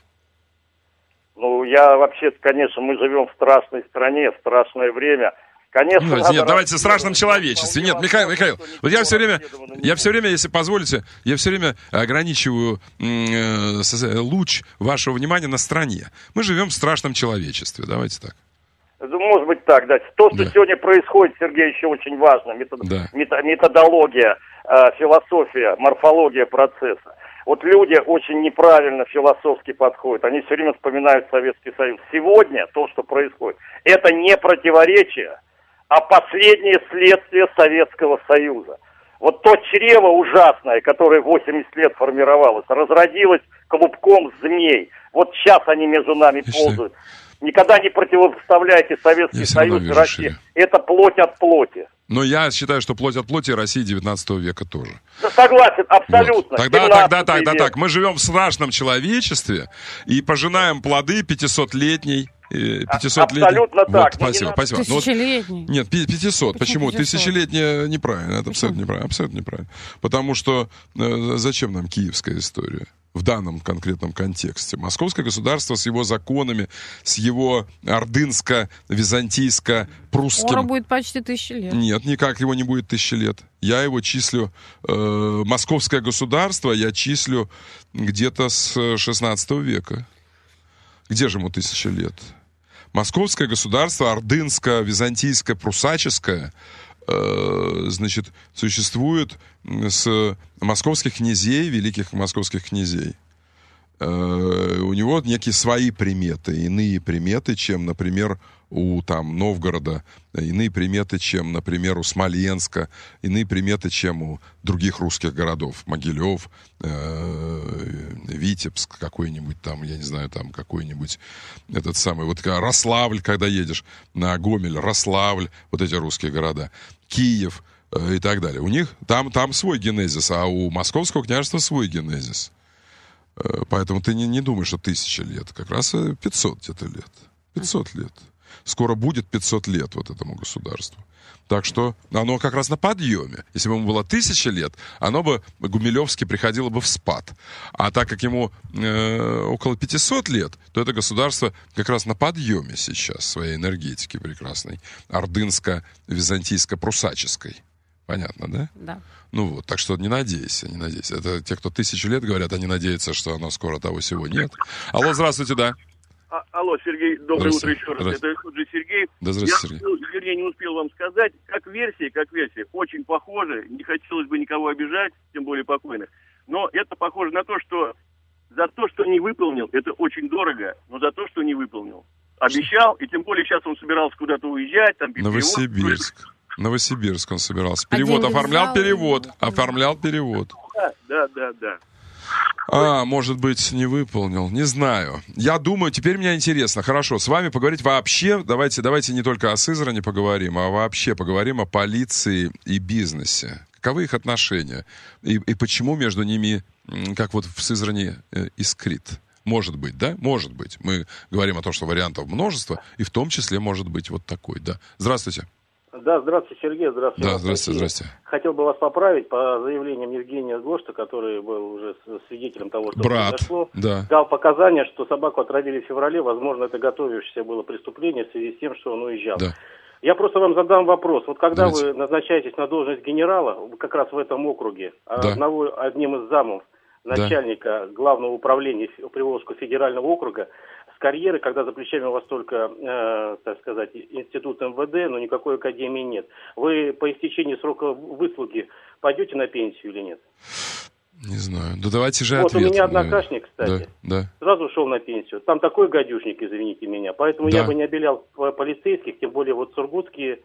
Ну, я вообще, конечно, мы живем в страшной стране, в страшное время. Конечно, ну, нет, давайте в страшном человечестве. Нет, Михаил, Михаил, вот я все время, я все время, если позволите, я все время ограничиваю э, луч вашего внимания на стране. Мы живем в страшном человечестве, давайте так. Может быть так, да. То, что да. сегодня происходит, Сергей, еще очень важно. Метод, да. Методология, э, философия, морфология процесса. Вот люди очень неправильно философски подходят. Они все время вспоминают Советский Союз. Сегодня то, что происходит, это не противоречие, а последнее следствие Советского Союза. Вот то чрево ужасное, которое восемьдесят лет формировалось, разродилось клубком змей. Вот сейчас они между нами ползают. Никогда не противопоставляйте Советский Союз и Россию. Это плоть от плоти. Но я считаю, что плоть от плоти России девятнадцатого века тоже. Да, согласен, абсолютно. Вот. Тогда, тогда, тогда век. Так, мы живем в страшном человечестве и пожинаем плоды пятисотлетней. пятисотлетний. Абсолютно вот, так. Спасибо, спасибо. Тысячелетний. Вот, нет, пятьсот. Почему? Почему? Тысячелетняя неправильно. Это абсолютно неправильно. Абсолютно неправильно. Потому что э, зачем нам киевская история? В данном конкретном контексте. Московское государство с его законами, с его ордынско-византийско-прусским... Скоро будет почти тысячи лет. Нет, никак его не будет тысячи лет. Я его числю... Э, московское государство я числю где-то с шестнадцатого века. Где же ему тысяча лет? Московское государство, ордынско-византийско-прусаческое, э, значит, существует с московских князей, великих московских князей. Э, у него некие свои приметы, иные приметы, чем, например, у там, Новгорода, иные приметы, чем, например, у Смоленска, иные приметы, чем у других русских городов. Могилев, э, Витебск какой-нибудь там, я не знаю, там какой-нибудь этот самый, вот Рославль, когда едешь на Гомель, Рославль, вот эти русские города, Киев э, и так далее. У них там, там свой генезис, а у Московского княжества свой генезис. Э, поэтому ты не, не думаешь, что тысяча лет, как раз пятьсот где-то лет. пятьсот лет. Скоро будет пятьсот лет вот этому государству. Так что оно как раз на подъеме. Если бы ему было тысяча лет, оно бы Гумилевски приходило бы в спад. А так как ему э, около пятисот лет, то это государство как раз на подъеме сейчас своей энергетики прекрасной. Ордынско-византийско-прусаческой. Понятно, да? Да. Ну вот, так что не надейся, не надейся. Это те, кто тысячу лет говорят, они надеются, что оно скоро того всего нет. Алло, здравствуйте, да. А, алло, Сергей, доброе утро еще раз. Это тот же Сергей. Да, здравствуйте, Я, Сергей. Ну, вернее, не успел вам сказать. Как версия, как версия, очень похоже. Не хотелось бы никого обижать, тем более покойных. Но это похоже на то, что за то, что не выполнил, это очень дорого, но за то, что не выполнил. Обещал, и тем более сейчас он собирался куда-то уезжать. Там, Новосибирск. Новосибирск он собирался. Перевод, а оформлял взял, перевод. Оформлял перевод. Да, да, да, да. А, может быть, не выполнил. Не знаю. Я думаю, теперь мне интересно. Хорошо, с вами поговорить вообще. Давайте, давайте не только о Сызрани поговорим, а вообще поговорим о полиции и бизнесе. Каковы их отношения? И, и почему между ними, как вот в Сызрани, э, искрит? Может быть, да? Может быть. Мы говорим о том, что вариантов множество, и в том числе может быть вот такой, да. Здравствуйте. Да, здравствуйте, Сергей, здравствуйте. Да, здравствуйте, здравствуйте. Хотел бы вас поправить по заявлениям Евгения Гошта, который был уже свидетелем того, что Брат, произошло. Да. Дал показания, что собаку отравили в феврале, возможно, это готовившееся было преступление в связи с тем, что он уезжал. Да. Я просто вам задам вопрос. Вот когда Давайте. вы назначаетесь на должность генерала, как раз в этом округе, да. одного, одним из замов начальника да. главного управления Приволжского федерального округа, с карьеры, когда за плечами у вас только, э, так сказать, институт эм вэ дэ, но никакой академии нет. Вы по истечении срока выслуги пойдете на пенсию или нет? Не знаю. Да давайте же вот ответ. Вот у меня однокашник, кстати, да, да. сразу ушел на пенсию. Там такой гадюшник, извините меня. Поэтому да. я бы не обелял полицейских, тем более вот сургутские,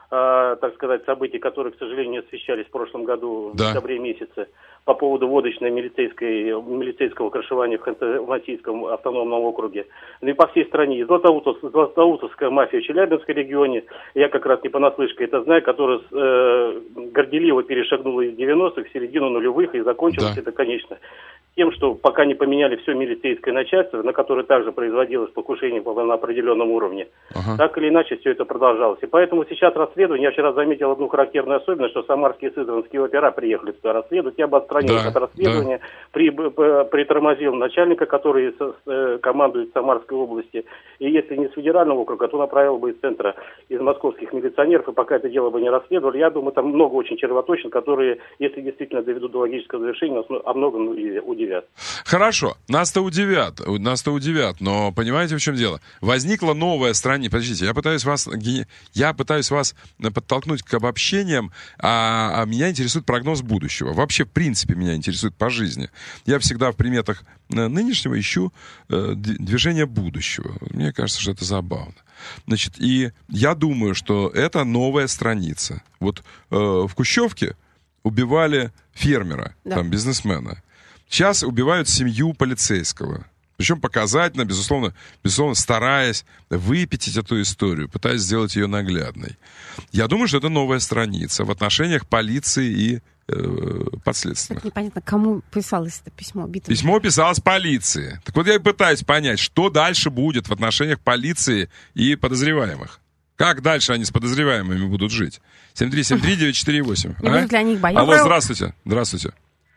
э, так сказать, события, которые, к сожалению, не освещались в прошлом году, да. в декабре месяце, по поводу водочной милицейской, милицейского крышевания в Ханты-Мансийском автономном округе. Ну и по всей стране. И Златоустов, Златоустовская мафия в Челябинском регионе, я как раз не понаслышке это знаю, которая э, горделиво перешагнула из девяностых в середину нулевых, и закончилось да. это, конечно, тем, что пока не поменяли все милицейское начальство, на которое также производилось покушение на определенном уровне, ага. так или иначе все это продолжалось. И поэтому сейчас расследование, я вчера заметил одну характерную особенность, что самарские и сызранские опера приехали сюда расследовать, я бы отстранил да, от расследования, да. при, притормозил начальника, который э, командует Самарской области, и если не с федерального округа, то направил бы из центра, из московских милиционеров, и пока это дело бы не расследовали, я думаю, там много очень червоточин, которые, если действительно доведут до логического завершения, о многом удивят. Хорошо, нас-то удивят, нас-то удивят, но понимаете, в чем дело? Возникла новая страница. Подождите, я пытаюсь вас, я пытаюсь вас подтолкнуть к обобщениям, а, а меня интересует прогноз будущего. Вообще, в принципе, меня интересует по жизни. Я всегда в приметах нынешнего ищу э, движение будущего. Мне кажется, что это забавно. Значит, и я думаю, что это новая страница. Вот э, в Кущевке убивали фермера, да. там, бизнесмена. Сейчас убивают семью полицейского. Причем показательно, безусловно, безусловно, стараясь выпятить эту историю, пытаясь сделать ее наглядной. Я думаю, что это новая страница в отношениях полиции и э, подследственных. Так непонятно, кому писалось это письмо? Битве. Письмо писалось полиции. Так вот я и пытаюсь понять, что дальше будет в отношениях полиции и подозреваемых. Как дальше они с подозреваемыми будут жить? семь три семь три девять четыре восемь. Не будут ли они их бояться? Алло, здравствуйте. Здравствуйте.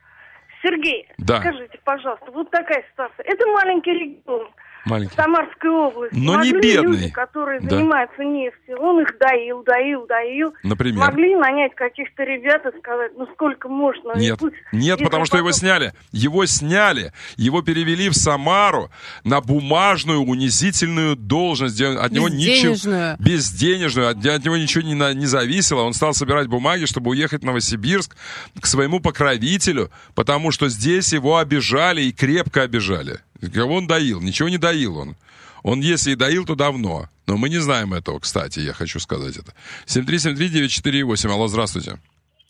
Сергей, да. скажите, пожалуйста, вот такая ситуация. Это маленький регион, маленький. Самарская область. Но могли не бедный. Люди, которые да. занимаются нефтью, он их доил, доил, доил. Например? Могли нанять каких-то ребят и сказать, ну сколько можно. Нет, пусть, нет, потому что потом... его сняли. Его сняли, его перевели в Самару на бумажную унизительную должность, где от него ничего... Безденежную. От, от него ничего не, на, не зависело. Он стал собирать бумаги, чтобы уехать в Новосибирск к своему покровителю, потому что здесь его обижали и крепко обижали. Кого он доил? Ничего не доил он. Он, если и доил, то давно. Но мы не знаем этого, кстати, я хочу сказать это. семь три семь три девять четыре восемь. Алло, здравствуйте.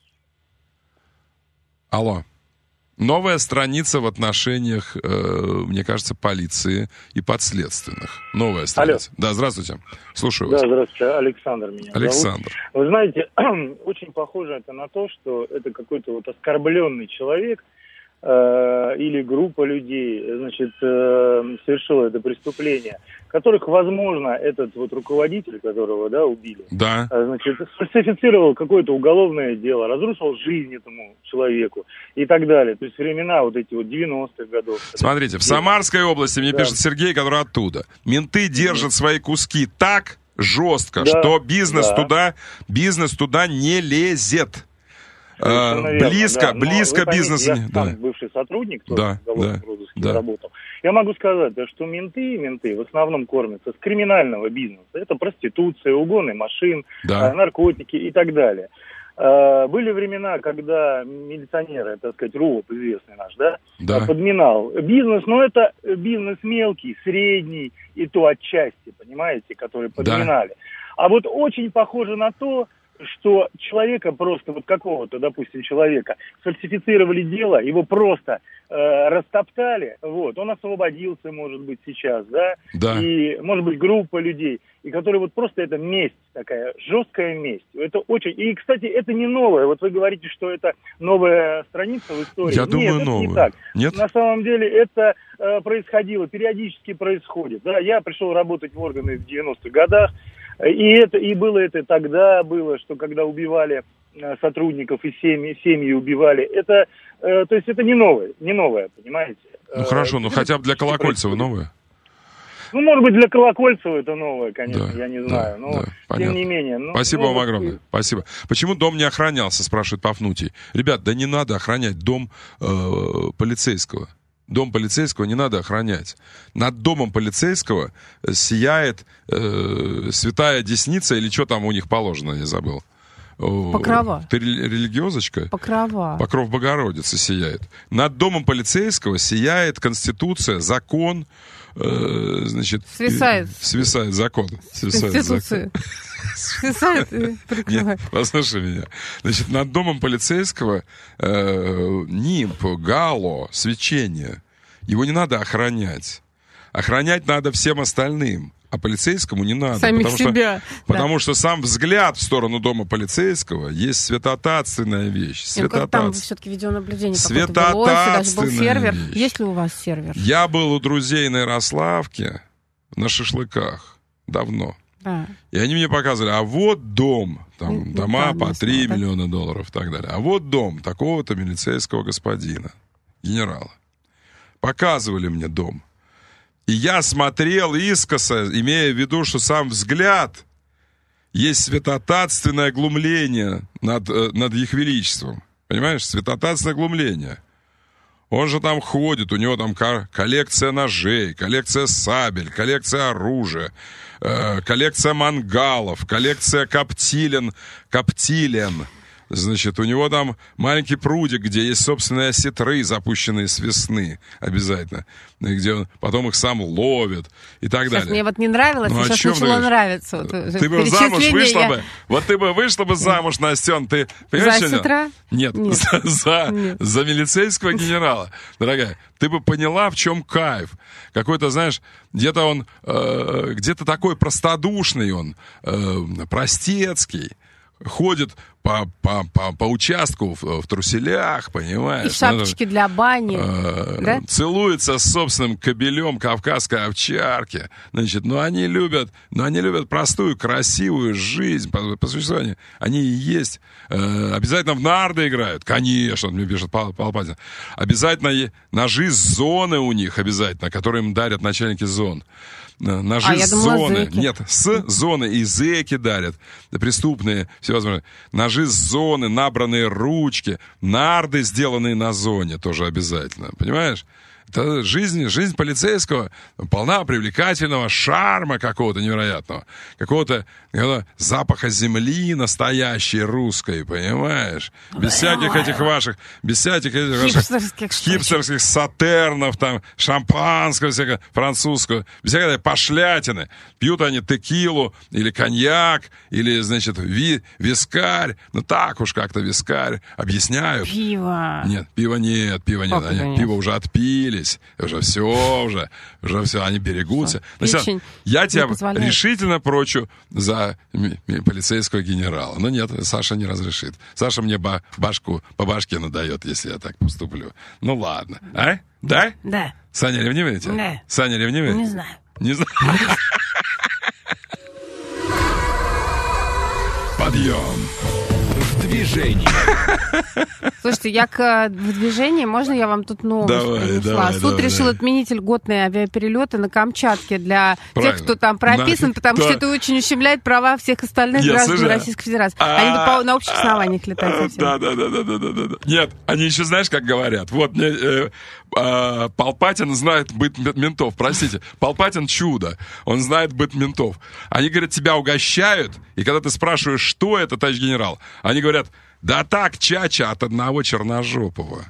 Алло. Новая страница в отношениях, э, мне кажется, полиции и подследственных. Новая страница. Алло. Да, здравствуйте. Слушаю вас. Да, здравствуйте. Александр меня Александр. зовут. Вы знаете, очень похоже это на то, что это какой-то вот оскорбленный человек, или группа людей, значит, совершила это преступление, которых, возможно, этот вот руководитель, которого, да, убили, да. значит, сфальсифицировал какое-то уголовное дело, разрушил жизнь этому человеку и так далее. То есть времена вот эти вот девяностых годов. Смотрите, в Самарской области, мне да. пишет Сергей, который оттуда, менты держат свои куски так жестко, да. что бизнес да. туда, бизнес туда не лезет. Верно, близко, да. близко поймите, бизнес. Я сам да. бывший сотрудник, тоже да, в уголовном да, розыске да. работал. Я могу сказать, да, что менты, менты в основном кормятся с криминального бизнеса. Это проституция, угоны машин, да. наркотики и так далее. Были времена, когда милиционеры, так сказать, РУОП, известный наш, да, да. подминал бизнес, но это бизнес мелкий, средний, и то отчасти, понимаете, которые подминали. Да. А вот очень похоже на то, что человека просто, вот какого-то, допустим, человека, сфальсифицировали дело, его просто э, растоптали, вот, он освободился, может быть, сейчас, да, да, и, может быть, группа людей, и которые вот просто это месть такая, жесткая месть, это очень, и, кстати, это не новое, вот вы говорите, что это новая страница в истории. Я Нет, думаю, это новая. не так. Нет? На самом деле это э, происходило, периодически происходит, да, я пришел работать в органы в девяностых годах, И это и было это тогда было, что когда убивали э, сотрудников и семьи, семьи убивали, это, э, то есть это не новое, не новое, понимаете? Ну хорошо, ну хотя бы для Колокольцева новое. Ну, может быть, для Колокольцева это новое, конечно, да, я не да, знаю. Но, да, тем не менее. Ну, Спасибо ну, вам огромное. Спасибо. Почему дом не охранялся, спрашивает Пафнутий. Ребят, да не надо охранять дом э, полицейского. Дом полицейского не надо охранять. Над домом полицейского сияет э, святая десница, или что там у них положено, я забыл. Покрова. Ты религиозочка? Покрова. Покров Богородицы сияет. Над домом полицейского сияет Конституция, закон, э, значит... Свисает. Свисает закон. Свисает Конституция. Свисает и прикрывает. Нет, послушай меня. Значит, над домом полицейского э, нимб, гало, свечение. Его не надо охранять. Охранять надо всем остальным. А полицейскому не надо. Самих потому себя. Что, да. Потому что сам взгляд в сторону дома полицейского есть святотатственная вещь. Святотатств... Ну, там все-таки видеонаблюдение какое-то было, даже был сервер. Вещь. Есть ли у вас сервер? Я был у друзей на Ярославке на шашлыках давно. Да. И они мне показывали, а вот дом, там ну, дома по три да. миллиона долларов и так далее. А вот дом такого-то милицейского господина, генерала. Показывали мне дом. И я смотрел искоса, имея в виду, что сам взгляд есть святотатственное глумление над, над их величеством. Понимаешь? Святотатственное глумление. Он же там ходит, у него там коллекция ножей, коллекция сабель, коллекция оружия, э, коллекция мангалов, коллекция коптилен, коптилен. Значит, у него там маленький прудик, где есть собственные осетры, запущенные с весны, обязательно. И где он потом их сам ловит и так сейчас далее. мне вот не нравилось, ну, сейчас начало нравиться. Вот, ты бы замуж вышла я... бы, вот ты бы вышла бы замуж, Настен, ты... За осетра? Нет, Нет. За, за, Нет. за милицейского генерала. Дорогая, ты бы поняла, в чем кайф. Какой-то, знаешь, где-то он, э, где-то такой простодушный он, э, простецкий. Ходит по, по, по, по участку в, в труселях, понимаешь? И шапочки надо, для бани. Э, да? Целуется с собственным кобелем кавказской овчарки. Значит, ну они любят, ну они любят простую, красивую жизнь по, по существованию. Они и есть. Э, обязательно в нарды играют. Конечно, мне пишет Павел Палпатин. Обязательно ножи с зоны у них обязательно, которые им дарят начальники зон. Ножи а, с зоны. Зэки. Нет, с зоны и зэки дарят. Преступные, всевозможные. Ножи с зоны, набранные ручки, нарды, сделанные на зоне, тоже обязательно. Понимаешь? Это жизнь, жизнь полицейского полна привлекательного шарма какого-то невероятного. Какого-то, какого-то запаха земли настоящей русской, понимаешь? Без всяких этих ваших, без всяких этих хипстерских, ваших хипстерских сатернов, там, шампанского всякого, французского, без всякой пошлятины. Пьют они текилу или коньяк, или, значит, ви, вискарь. Ну так уж как-то вискарь. Объясняют. Пиво. Нет, пива нет, пива нет. Они, нет. Пиво уже отпили. Уже все, уже, уже все, они берегутся. Значит, я тебя решительно прочу за полицейского генерала. Но нет, Саша не разрешит. Саша мне ба- башку по башке надает, если я так поступлю. Ну ладно. А? Да? Да. Саня ревнивый тебя? Да. Саня ревнивый? Не знаю. Не знаю. Подъем. В движении. Слушайте, я к, в движении, можно я вам тут новость давай, принесла? давай, Суд давай, решил давай. отменить льготные авиаперелеты на Камчатке для Правильно. тех, кто там прописан, да, потому да. что это очень ущемляет права всех остальных Я граждан слышал. Российской Федерации. Они по, на общих основаниях летают совсем. Да, да, да, да, да, да, да. Нет, они еще знаешь, как говорят. Вот мне э, э, Палпатин знает быт ментов. Простите, Палпатин чудо. Он знает быт ментов. Они говорят, тебя угощают, и когда ты спрашиваешь, что это, товарищ генерал, они говорят: да так, чача от одного черножопого.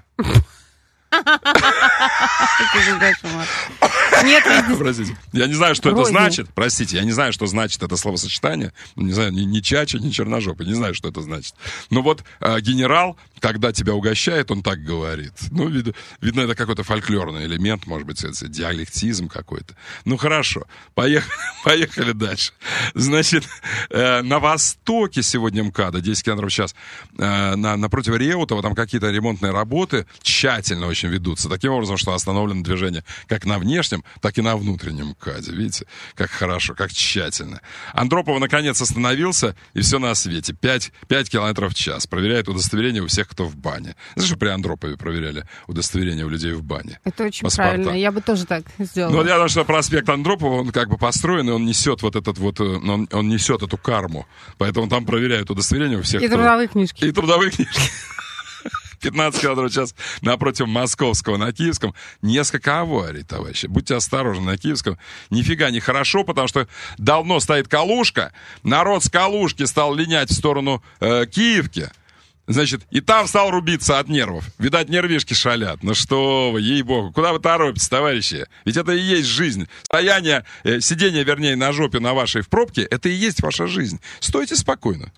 Нет, простите. Я не знаю, что Рознь. это значит. Простите, я не знаю, что значит это словосочетание. Не знаю, ни, ни чача, ни черножопый. Не знаю, что это значит. Но вот э, генерал, когда тебя угощает, он так говорит. Ну, вид, видно, это какой-то фольклорный элемент, может быть, это диалектизм какой-то. Ну, хорошо. Поехали, поехали дальше. Значит, э, на востоке сегодня МКАДа, десять километров в час, э, на, напротив Реутова, там какие-то ремонтные работы тщательно очень ведутся. Таким образом, образом, что остановлено движение как на внешнем, так и на внутреннем КАДе. Видите, как хорошо, как тщательно. Андропов, наконец, остановился, и все на свете. пять километров в час. Проверяет удостоверение у всех, кто в бане. Знаешь, что при Андропове проверяли удостоверение у людей в бане? Это очень Паспорта. правильно. Я бы тоже так сделала. Ну, вот я думаю, что проспект Андропова, он как бы построен, и он несет вот этот вот, он, он несет эту карму. Поэтому там проверяют удостоверение у всех, и кто... трудовые книжки. И трудовые книжки. пятнадцать километров в час напротив Московского. На Киевском несколько аварий, товарищи. Будьте осторожны на Киевском. Нифига не хорошо, потому что давно стоит Калужка. Народ с Калужки стал линять в сторону э, Киевки. Значит, и там стал рубиться от нервов. Видать, нервишки шалят. Ну что вы, ей-богу, куда вы торопитесь, товарищи? Ведь это и есть жизнь. Стояние, э, сидение, вернее, на жопе на вашей в пробке, это и есть ваша жизнь. Стойте спокойно.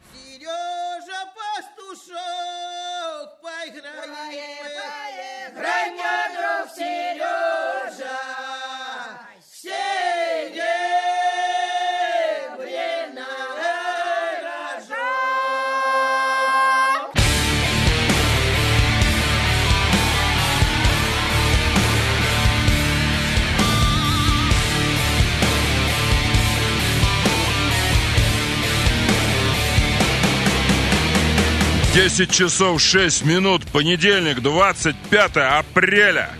десять часов шесть минут, понедельник, двадцать пятое апреля.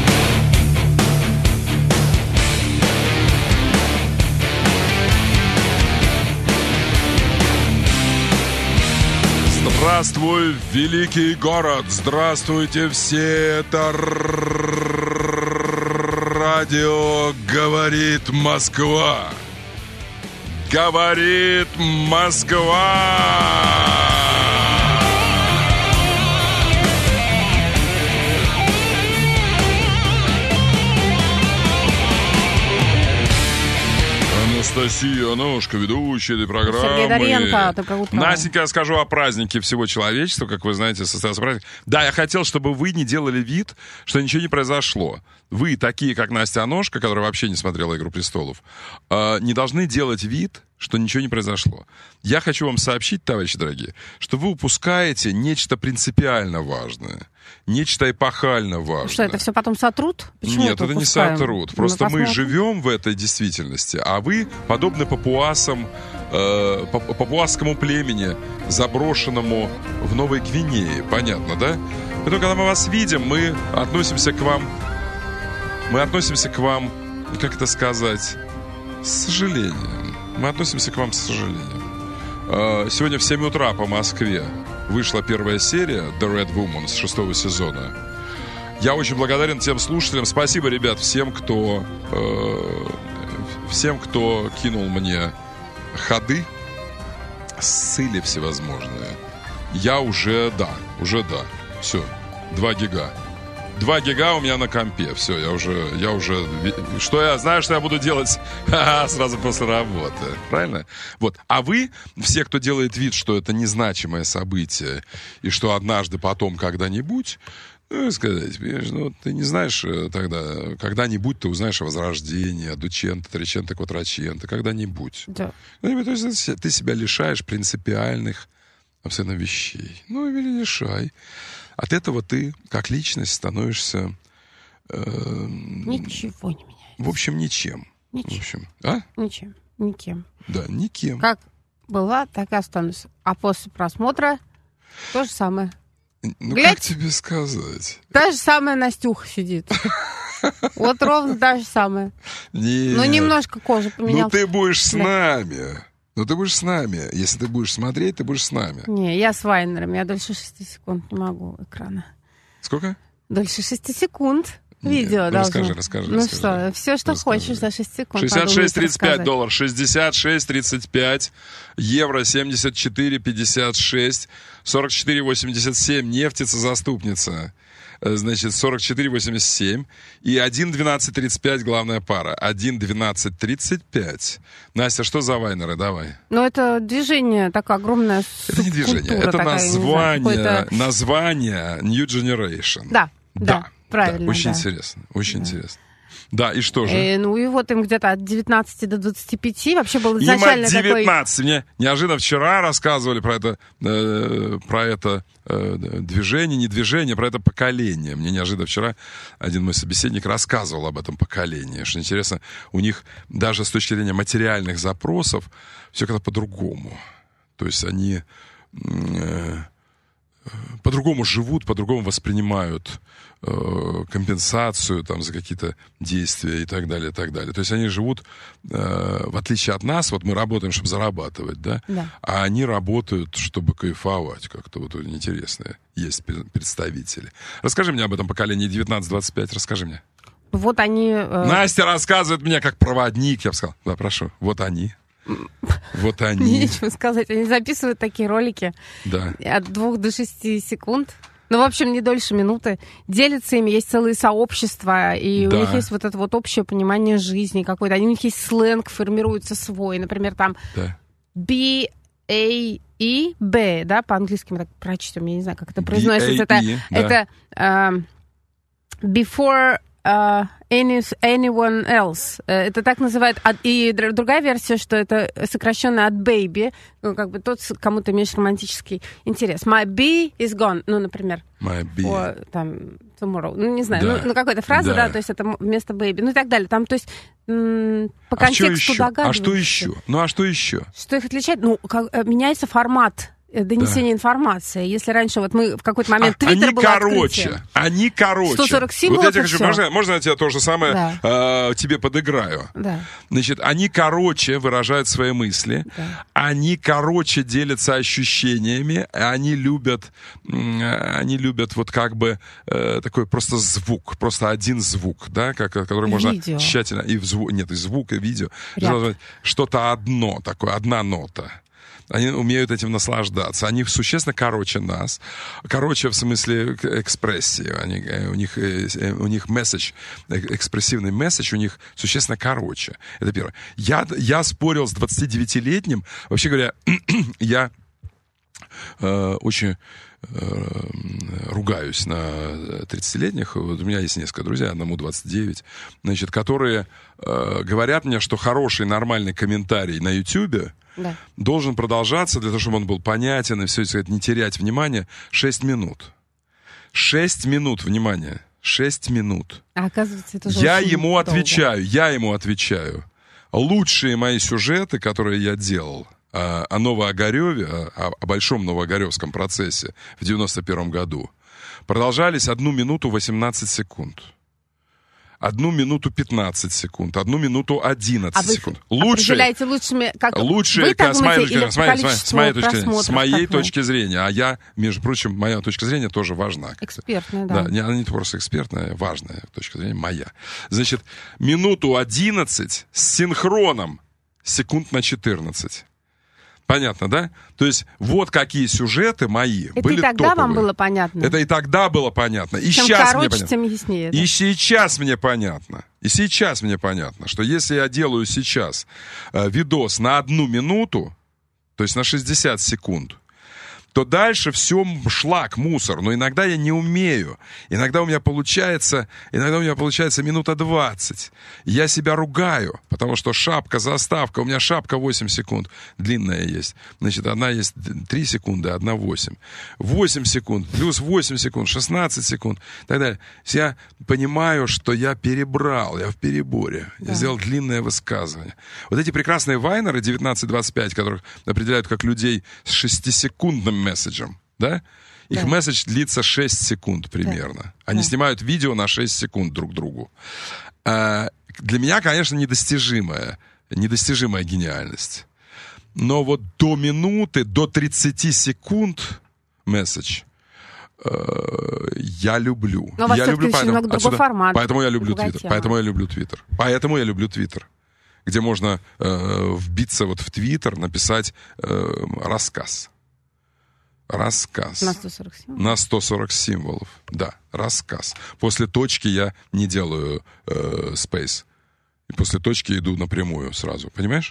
Здравствуй, великий город! Здравствуйте все! Это радио «Говорит Москва». Говорит Москва! Анастасия Аношка, ведущая этой программы. Сергей Доренко, ты как Настенька, я скажу о празднике всего человечества, как вы знаете, состоялся праздник. Да, я хотел, чтобы вы не делали вид, что ничего не произошло. Вы, такие как Настя Аношка, которая вообще не смотрела «Игру престолов», не должны делать вид, что ничего не произошло. Я хочу вам сообщить, товарищи дорогие, что вы упускаете нечто принципиально важное. Нечто эпохально важное. Что, это все потом сотрут? Почему Нет, это, это не сотрут. Просто мы, мы живем в этой действительности, а вы подобны папуасам, э, папуасскому племени, заброшенному в Новой Гвинее. Понятно, да? Поэтому, когда мы вас видим, мы относимся к вам... Мы относимся к вам, как это сказать, с сожалением. Мы относимся к вам с сожалением. Сегодня в семь утра по Москве вышла первая серия The Red Woman с шестого сезона. Я очень благодарен тем слушателям. Спасибо, ребят, всем, кто э, всем, кто кинул мне ходы, ссыли всевозможные. Я уже, да, уже да. Все, два гига. Два гига у меня на компе. Все, я уже, я уже... Что я знаю, что я буду делать сразу после работы. Правильно? Вот. А вы, все, кто делает вид, что это незначимое событие, и что однажды потом когда-нибудь... Ну, сказать, ну, ты не знаешь тогда... Когда-нибудь ты узнаешь о возрождении, о Дученто, Триченто, Кватраченто. Когда-нибудь. Да. Ну, то есть ты себя лишаешь принципиальных абсолютно вещей. Ну, или лишай. От этого ты, как личность, становишься... Э, Ничего не меняется. В общем, ничем. Ничем. В общем, а? Ничем. Никем. Да, никем. Как была, так и останусь. А после просмотра то же самое. Ну, Глядь, как тебе сказать? Та же самая Настюха сидит. Вот ровно та же самая. Нет. Ну, немножко кожа поменялась. Ну, ты будешь с нами. Ну, ты будешь с нами. Если ты будешь смотреть, ты будешь с нами. Не, я с Вайнером. Я дольше шести секунд не могу экрана. Сколько? Дольше шести секунд. Видео ну, должно. Расскажи, расскажи. Ну расскажи. что, все, что расскажи. хочешь за шесть секунд. шестьдесят шесть тридцать пять долларов. шестьдесят шесть тридцать пять. Евро семьдесят четыре пятьдесят шесть. сорок четыре восемьдесят семь. Нефтица-заступница. Значит, сорок четыре восемьдесят семь. И один двенадцать тридцать пять главная пара. один двенадцать тридцать пять. Настя, что за вайнеры? Давай. Ну, это движение такое огромное. Это не движение, это такая, название, знаю, название New Generation. Да, да, да правильно. Да, очень да. интересно, очень да. интересно. Да, и что же? Э, ну и вот им где-то от девятнадцати до двадцати пяти вообще был изначально им от девятнадцати. такой... Мне неожиданно вчера рассказывали про это, э, про это э, движение, не движение, про это поколение. Мне неожиданно вчера один мой собеседник рассказывал об этом поколении. Что интересно, у них даже с точки зрения материальных запросов все как-то по-другому. То есть они... Э, по-другому живут, по-другому воспринимают э, компенсацию там, за какие-то действия и так далее, и так далее. То есть они живут, э, в отличие от нас, вот мы работаем, чтобы зарабатывать, да? Да. А они работают, чтобы кайфовать. Как-то вот интересные есть представители. Расскажи мне об этом поколении девятнадцать двадцать пять, расскажи мне. Вот они... Э... Настя рассказывает мне как проводник, я бы сказал. Да, прошу, вот они. Вот они. Нечего сказать. Они записывают такие ролики да. от двух до шести секунд. Ну, в общем, не дольше минуты. Делятся ими, есть целые сообщества, и да. у них есть вот это вот общее понимание жизни какой-то. У них есть сленг, формируется свой. Например, там да. B A E B, да, по-английски мы так прочтем, я не знаю, как это произносится. Это, да. это uh, before... Uh, any, anyone else. Uh, это так называют. И другая версия, что это сокращенно от baby, ну, как бы тот, кому ты имеешь романтический интерес. My bee is gone, ну, например. My bee. О, там, tomorrow. Ну, не знаю, да. ну, ну, какая-то фраза, да. да, то есть это вместо baby, ну, и так далее. Там, то есть, м- по а контексту догадываешься. А что еще? Ну, а что еще? Что их отличает? Ну, как, меняется формат донесение да. информации. Если раньше вот мы в какой-то момент а, Твиттер был короче, открытие. Они короче. сто сорок символов вот я тебе хочу, можно, можно я тебе то же самое да. э, тебе подыграю? Да. Значит, они короче выражают свои мысли, да. они короче делятся ощущениями, они любят, э, они любят вот как бы э, такой просто звук, просто один звук, да, как, который можно видео. тщательно, и в звук, нет, и звук, и видео, Ряд. что-то одно такое, одна нота. Они умеют этим наслаждаться. Они существенно короче нас. Короче в смысле экспрессии. Они, у них, у них месседж, экспрессивный месседж у них существенно короче. Это первое. Я, я спорил с двадцатидевятилетним. Вообще говоря, я э, очень э, ругаюсь на тридцатилетних. Вот у меня есть несколько друзей, одному двадцать девять, значит, которые э, говорят мне, что хороший, нормальный комментарий на Ютьюбе да. должен продолжаться, для того, чтобы он был понятен и все это, не терять внимание, шесть минут. шесть минут, внимание, шесть минут. А оказывается, это же Я очень ему долго. отвечаю, я ему отвечаю. Лучшие мои сюжеты, которые я делал о, о Новоогареве, о, о большом новоогаревском процессе в девяносто первом году, продолжались одну минуту восемнадцать секунд. Одну минуту пятнадцать секунд, одну минуту одиннадцать а вы секунд. Лучшие, определяете лучшими, как лучшие, вы так с моей, думаете, точки, с моей, с моей, точки, просмотров, с моей как точки зрения, а я, между прочим, моя точка зрения тоже важна. Экспертная, да. Да, не, она не просто экспертная, важная точка зрения, моя. Значит, минуту одиннадцать с синхроном секунд на четырнадцать. Понятно, да? То есть вот какие сюжеты мои это были и тогда топовые. Вам было понятно? Это и тогда было понятно. И Чем сейчас короче, мне понятно. тем яснее. Да? И сейчас мне понятно. И сейчас мне понятно, что если я делаю сейчас э, видос на одну минуту, то есть на шестьдесят секунд, то дальше все шлак, мусор. Но иногда я не умею. Иногда у меня получается, иногда у меня получается минута двадцать. Я себя ругаю, потому что шапка, заставка. У меня шапка восемь секунд. Длинная есть. Значит, одна есть три секунды, одна восемь. восемь секунд, плюс восемь секунд, шестнадцать секунд и так далее. Я понимаю, что я перебрал, я в переборе. Я да. сделал длинное высказывание. Вот эти прекрасные вайнеры девятнадцать двадцать пять, которых определяют как людей с шестисекундным месседжем, да? Их да. месседж длится шесть секунд примерно. Да. Они да. снимают видео на шесть секунд друг другу. А, для меня, конечно, недостижимая, недостижимая гениальность. Но вот до минуты, до тридцати секунд месседж э, я люблю. Но у вас я люблю, поэтому, много отсюда, формат. Поэтому я люблю Твиттер. Поэтому я люблю Твиттер. Поэтому я люблю Твиттер. Где можно э, вбиться вот в Твиттер, написать э, рассказ. Рассказ. На сто сорок символов? На сто сорок символов, да, рассказ. После точки я не делаю э, space. И после точки иду напрямую сразу, понимаешь? Да.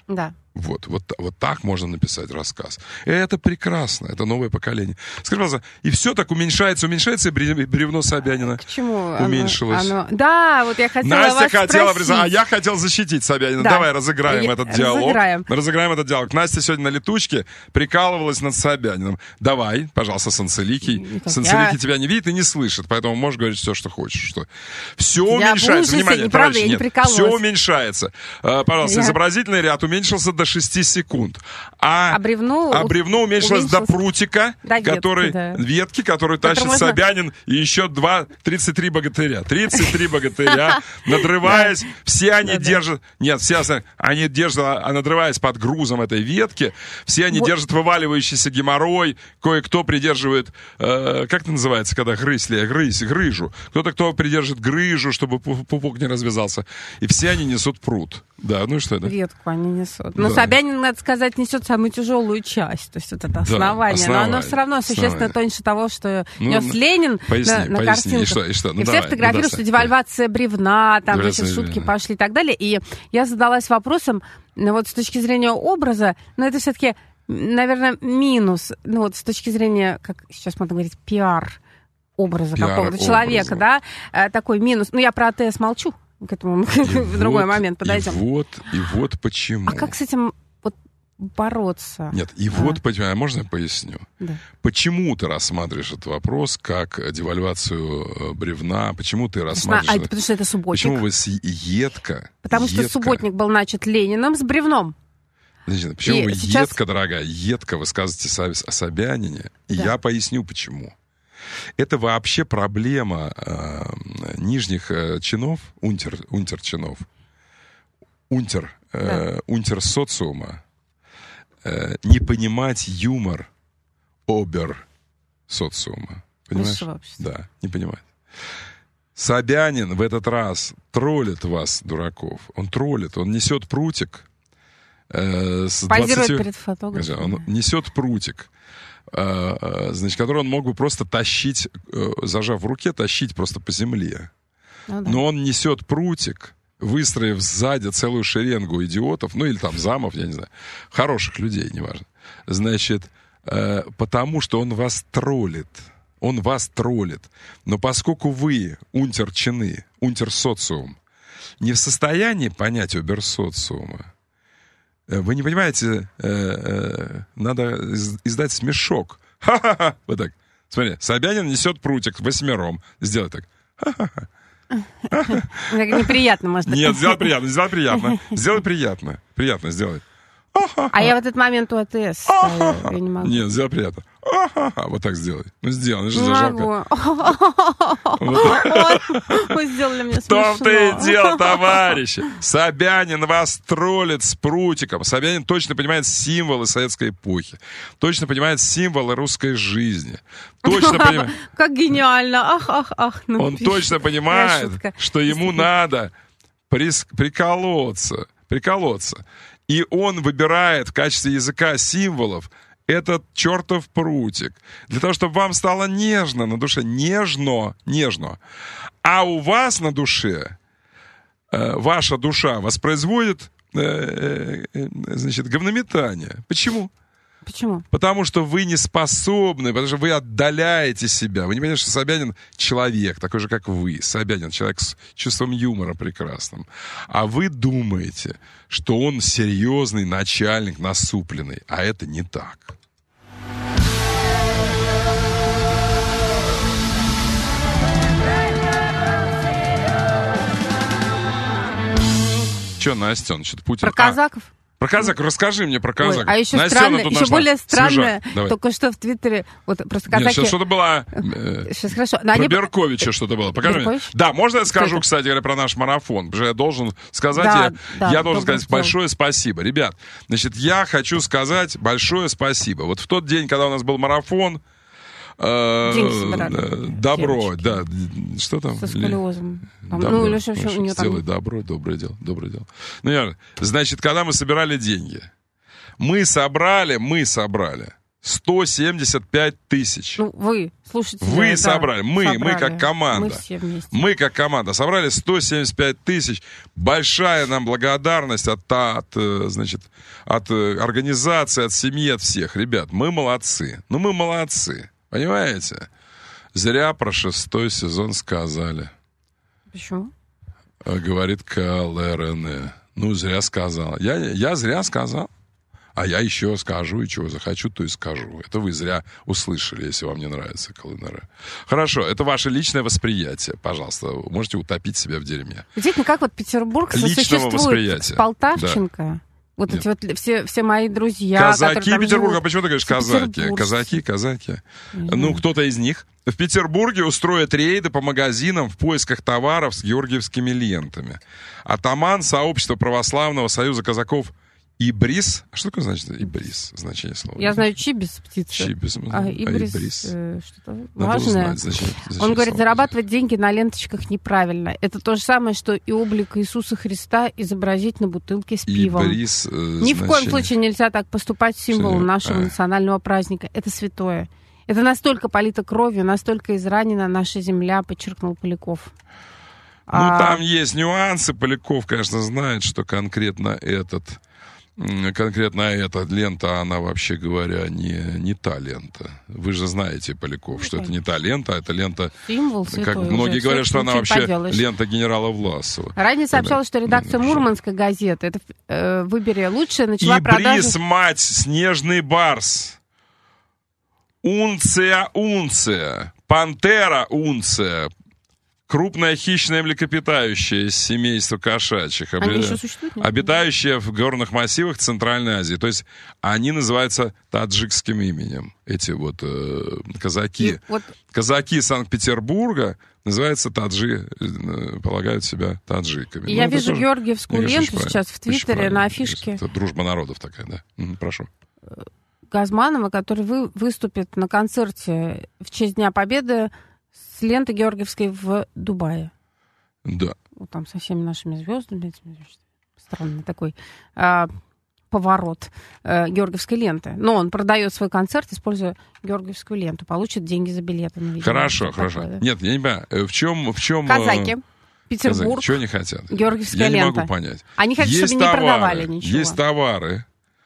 Вот, вот, вот так можно написать рассказ. И это прекрасно, это новое поколение. Скажи, пожалуйста, и все так уменьшается, уменьшается, и бревно Собянина к чему? Уменьшилось. Оно, оно... Да, вот я хотела Настя вас хотела, спросить. а я хотел защитить Собянина. Да. Давай разыграем я... этот диалог. Разыграем. Разыграем этот диалог. Настя сегодня на летучке прикалывалась над Собяниным. Давай, пожалуйста, Санцеликий. Санцеликий я... тебя не видит и не слышит, поэтому можешь говорить все, что хочешь. Что... Все я уменьшается. Внимание, неправда, товарищи, я нет, все уменьшается. А, пожалуйста, я... изобразительный ряд уменьшился до шести секунд. А, а бревно, а бревно уменьшилось, уменьшилось до прутика, до который, ветки, да. ветки, который тащит можно... Собянин, и еще два, тридцать три богатыря. тридцать три богатыря, надрываясь, все они держат, нет, все они держат, а надрываясь под грузом этой ветки, все они держат вываливающийся геморрой, кое-кто придерживает, э, как это называется, когда грызли, грызь, грыжу, кто-то, кто придержит грыжу, чтобы пупок не развязался, и все они несут прут. Да, ну и что это? Ветку они несут. Но да. Собянин, надо сказать, несет самую тяжелую часть, то есть вот это основание. Да, основание. Но оно все равно существенно основание. Тоньше того, что ну, нес Ленин поясни, на, на поясни. картинках. И, что, и, что? Ну, и давай, все фотографируют, ну, что девальвация бревна, там эти шутки пошли и так далее. И я задалась вопросом, ну, вот с точки зрения образа, но это все-таки, наверное, минус, ну вот с точки зрения, как сейчас можно говорить, пиар образа пиар какого-то образа. Человека, да, такой минус. Ну, я про АТС молчу. К этому в другой вот, момент подойдем. И вот, и вот почему. А как с этим вот бороться? Нет, и а. вот почему. А можно я поясню? Да. Почему ты рассматриваешь этот вопрос как девальвацию бревна? Почему ты рассматриваешь... А, это потому что это субботник. Почему вы с едко... Потому едко... что субботник был начат Лениным с бревном. Значит, почему и вы сейчас... едко, дорогая, едко высказываете о Собянине? И да. я поясню, почему. Это вообще проблема э, нижних э, чинов, унтер, унтер-чинов, унтер, э, да. унтер-социума, э, не понимать юмор обер-социума. Понимаешь? Да, не понимает. Собянин в этот раз троллит вас, дураков. Он троллит, он несет прутик. Э, с Позирует двадцатью... перед фотографом. Он несет прутик. Значит, который он мог бы просто тащить, зажав в руке, тащить просто по земле. Ну, да. Но он несет прутик, выстроив сзади целую шеренгу идиотов, ну или там замов, я не знаю, хороших людей, неважно. Значит, потому что он вас троллит. Он вас троллит. Но поскольку вы, унтер-чины, унтер-социум, не в состоянии понять обер-социума, вы не понимаете, э, э, надо издать смешок. Ха-ха-ха. Вот так. Смотри, Собянин несет прутик восьмером. Сделай так. Ха-ха-ха. Неприятно, может быть. Нет, сделай приятно, сделай приятно. Сделай приятно. Приятно сделай. А я в этот момент у АТС стою, я не могу. Нет, сделай приятно. Вот так сделай. Ну, сделай, ну, что не жалко. Вы сделали мне смешно. В том-то и дело, товарищи. Собянин вас троллит с прутиком. Собянин точно понимает символы советской эпохи. Точно понимает символы русской жизни. Точно понимает. Как гениально. Ах, ах, ах. Он точно понимает, что ему надо приколоться. Приколоться. И он выбирает в качестве языка символов этот чертов прутик. Для того, чтобы вам стало нежно на душе. Нежно, нежно. А у вас на душе, э, ваша душа воспроизводит, э, э, э, значит, говнометание. Почему? Почему? Потому что вы не способны, потому что вы отдаляете себя. Вы не понимаете, что Собянин человек, такой же, как вы. Собянин человек с чувством юмора прекрасным. А вы думаете, что он серьезный начальник, насупленный. А это не так. Че, Настя, он что-то Путин... Про казаков? А, про казаков. Расскажи мне про казаков. Ой, а еще, Настя, странное, еще более странное, Давай. только что в Твиттере, вот просто казаки... Нет, сейчас что-то было... Сейчас хорошо. Но про они... Берковича что-то было. Покажи мне. Да, можно я скажу, Кто кстати говоря, про наш марафон? Потому что я должен сказать, да, я, да, я должен сказать сделал. большое спасибо. Ребят, значит, я хочу сказать большое спасибо. Вот в тот день, когда у нас был марафон, Деньги добро, да. Что там? Со сколиозом. Добро. Ну, или что, что у него там... Сделай добро, доброе дело, доброе дело. Ну, я... Значит, когда мы собирали деньги, мы собрали, мы собрали сто семьдесят пять тысяч. Ну, вы, слушайте. Вы да, собрали, мы, собрали. мы как команда. Мы все вместе. Мы как команда собрали сто семьдесят пять тысяч. Большая нам благодарность от, от, значит, от организации, от семьи, от всех. Ребят, мы молодцы. Ну, мы молодцы. Понимаете? Зря про шестой сезон сказали. Почему? Говорит КЛРН. Ну, зря сказал. Я, я зря сказал. А я еще скажу, и чего захочу, то и скажу. Это вы зря услышали, если вам не нравится КЛНР. Хорошо, это ваше личное восприятие. Пожалуйста, можете утопить себя в дерьме. Действительно, как вот Петербург сосуществует с Полтавченко. Да. Вот Нет. эти вот все, все мои друзья. Казаки Петербурга. А почему ты говоришь казаки? Казаки, казаки. Mm-hmm. Ну, кто-то из них в Петербурге устроит рейды по магазинам в поисках товаров с георгиевскими лентами. Атаман сообщества Православного союза казаков Ибрис. А что такое значит Ибрис? Значение слова. Я знаю Чибис птица. Чибис. А, а Ибрис, Ибрис. Э, что-то важное. Узнать, зачем, зачем Он говорит, зарабатывать деньги на ленточках неправильно. Это то же самое, что и облик Иисуса Христа изобразить на бутылке с пивом. Ибрис, э, Ни значение... в коем случае нельзя так поступать с символом нашего а. национального праздника. Это святое. Это настолько полито кровью, настолько изранена наша земля, подчеркнул Поляков. Ну, а... там есть нюансы. Поляков, конечно, знает, что конкретно этот... Конкретно эта лента, она, вообще говоря, не, не та лента. Вы же знаете, Поляков, что это не та лента, а это лента... Символ святой. Как многие уже, говорят, что она вообще поделаешь. Лента генерала Власова. Ранее сообщалось, что редакция Мурманской газеты, это э, «Выбери лучшее», начала Ибрис, продажу... мать, снежный барс. Унция, унция. Пантера, унция. Крупное хищное млекопитающее из семейства кошачьих, они еще существуют, нет? обитающее в горных массивах Центральной Азии. То есть они называются таджикским именем. Эти вот э, казаки. Вот... Казаки Санкт-Петербурга называются таджи, э, полагают себя таджиками. Я ну, вижу тоже, георгиевскую ленту кажется, сейчас в Твиттере на афишке. Это дружба народов такая, да? Угу, прошу. Газманова, который вы, выступит на концерте в честь Дня Победы с лентой георгиевской в Дубае. Да. Вот там со всеми нашими звездами. Странный такой а, поворот а, георгиевской ленты. Но он продает свой концерт, используя георгиевскую ленту. Получит деньги за билеты. Видимо, хорошо, хорошо. Такое, да? Нет, я не понимаю. В чем... В чем казаки. Петербург. Казаки. Чего они хотят? Георгиевская я лента. Я не могу понять. Они хотят, есть чтобы товары, не продавали ничего. Есть товары,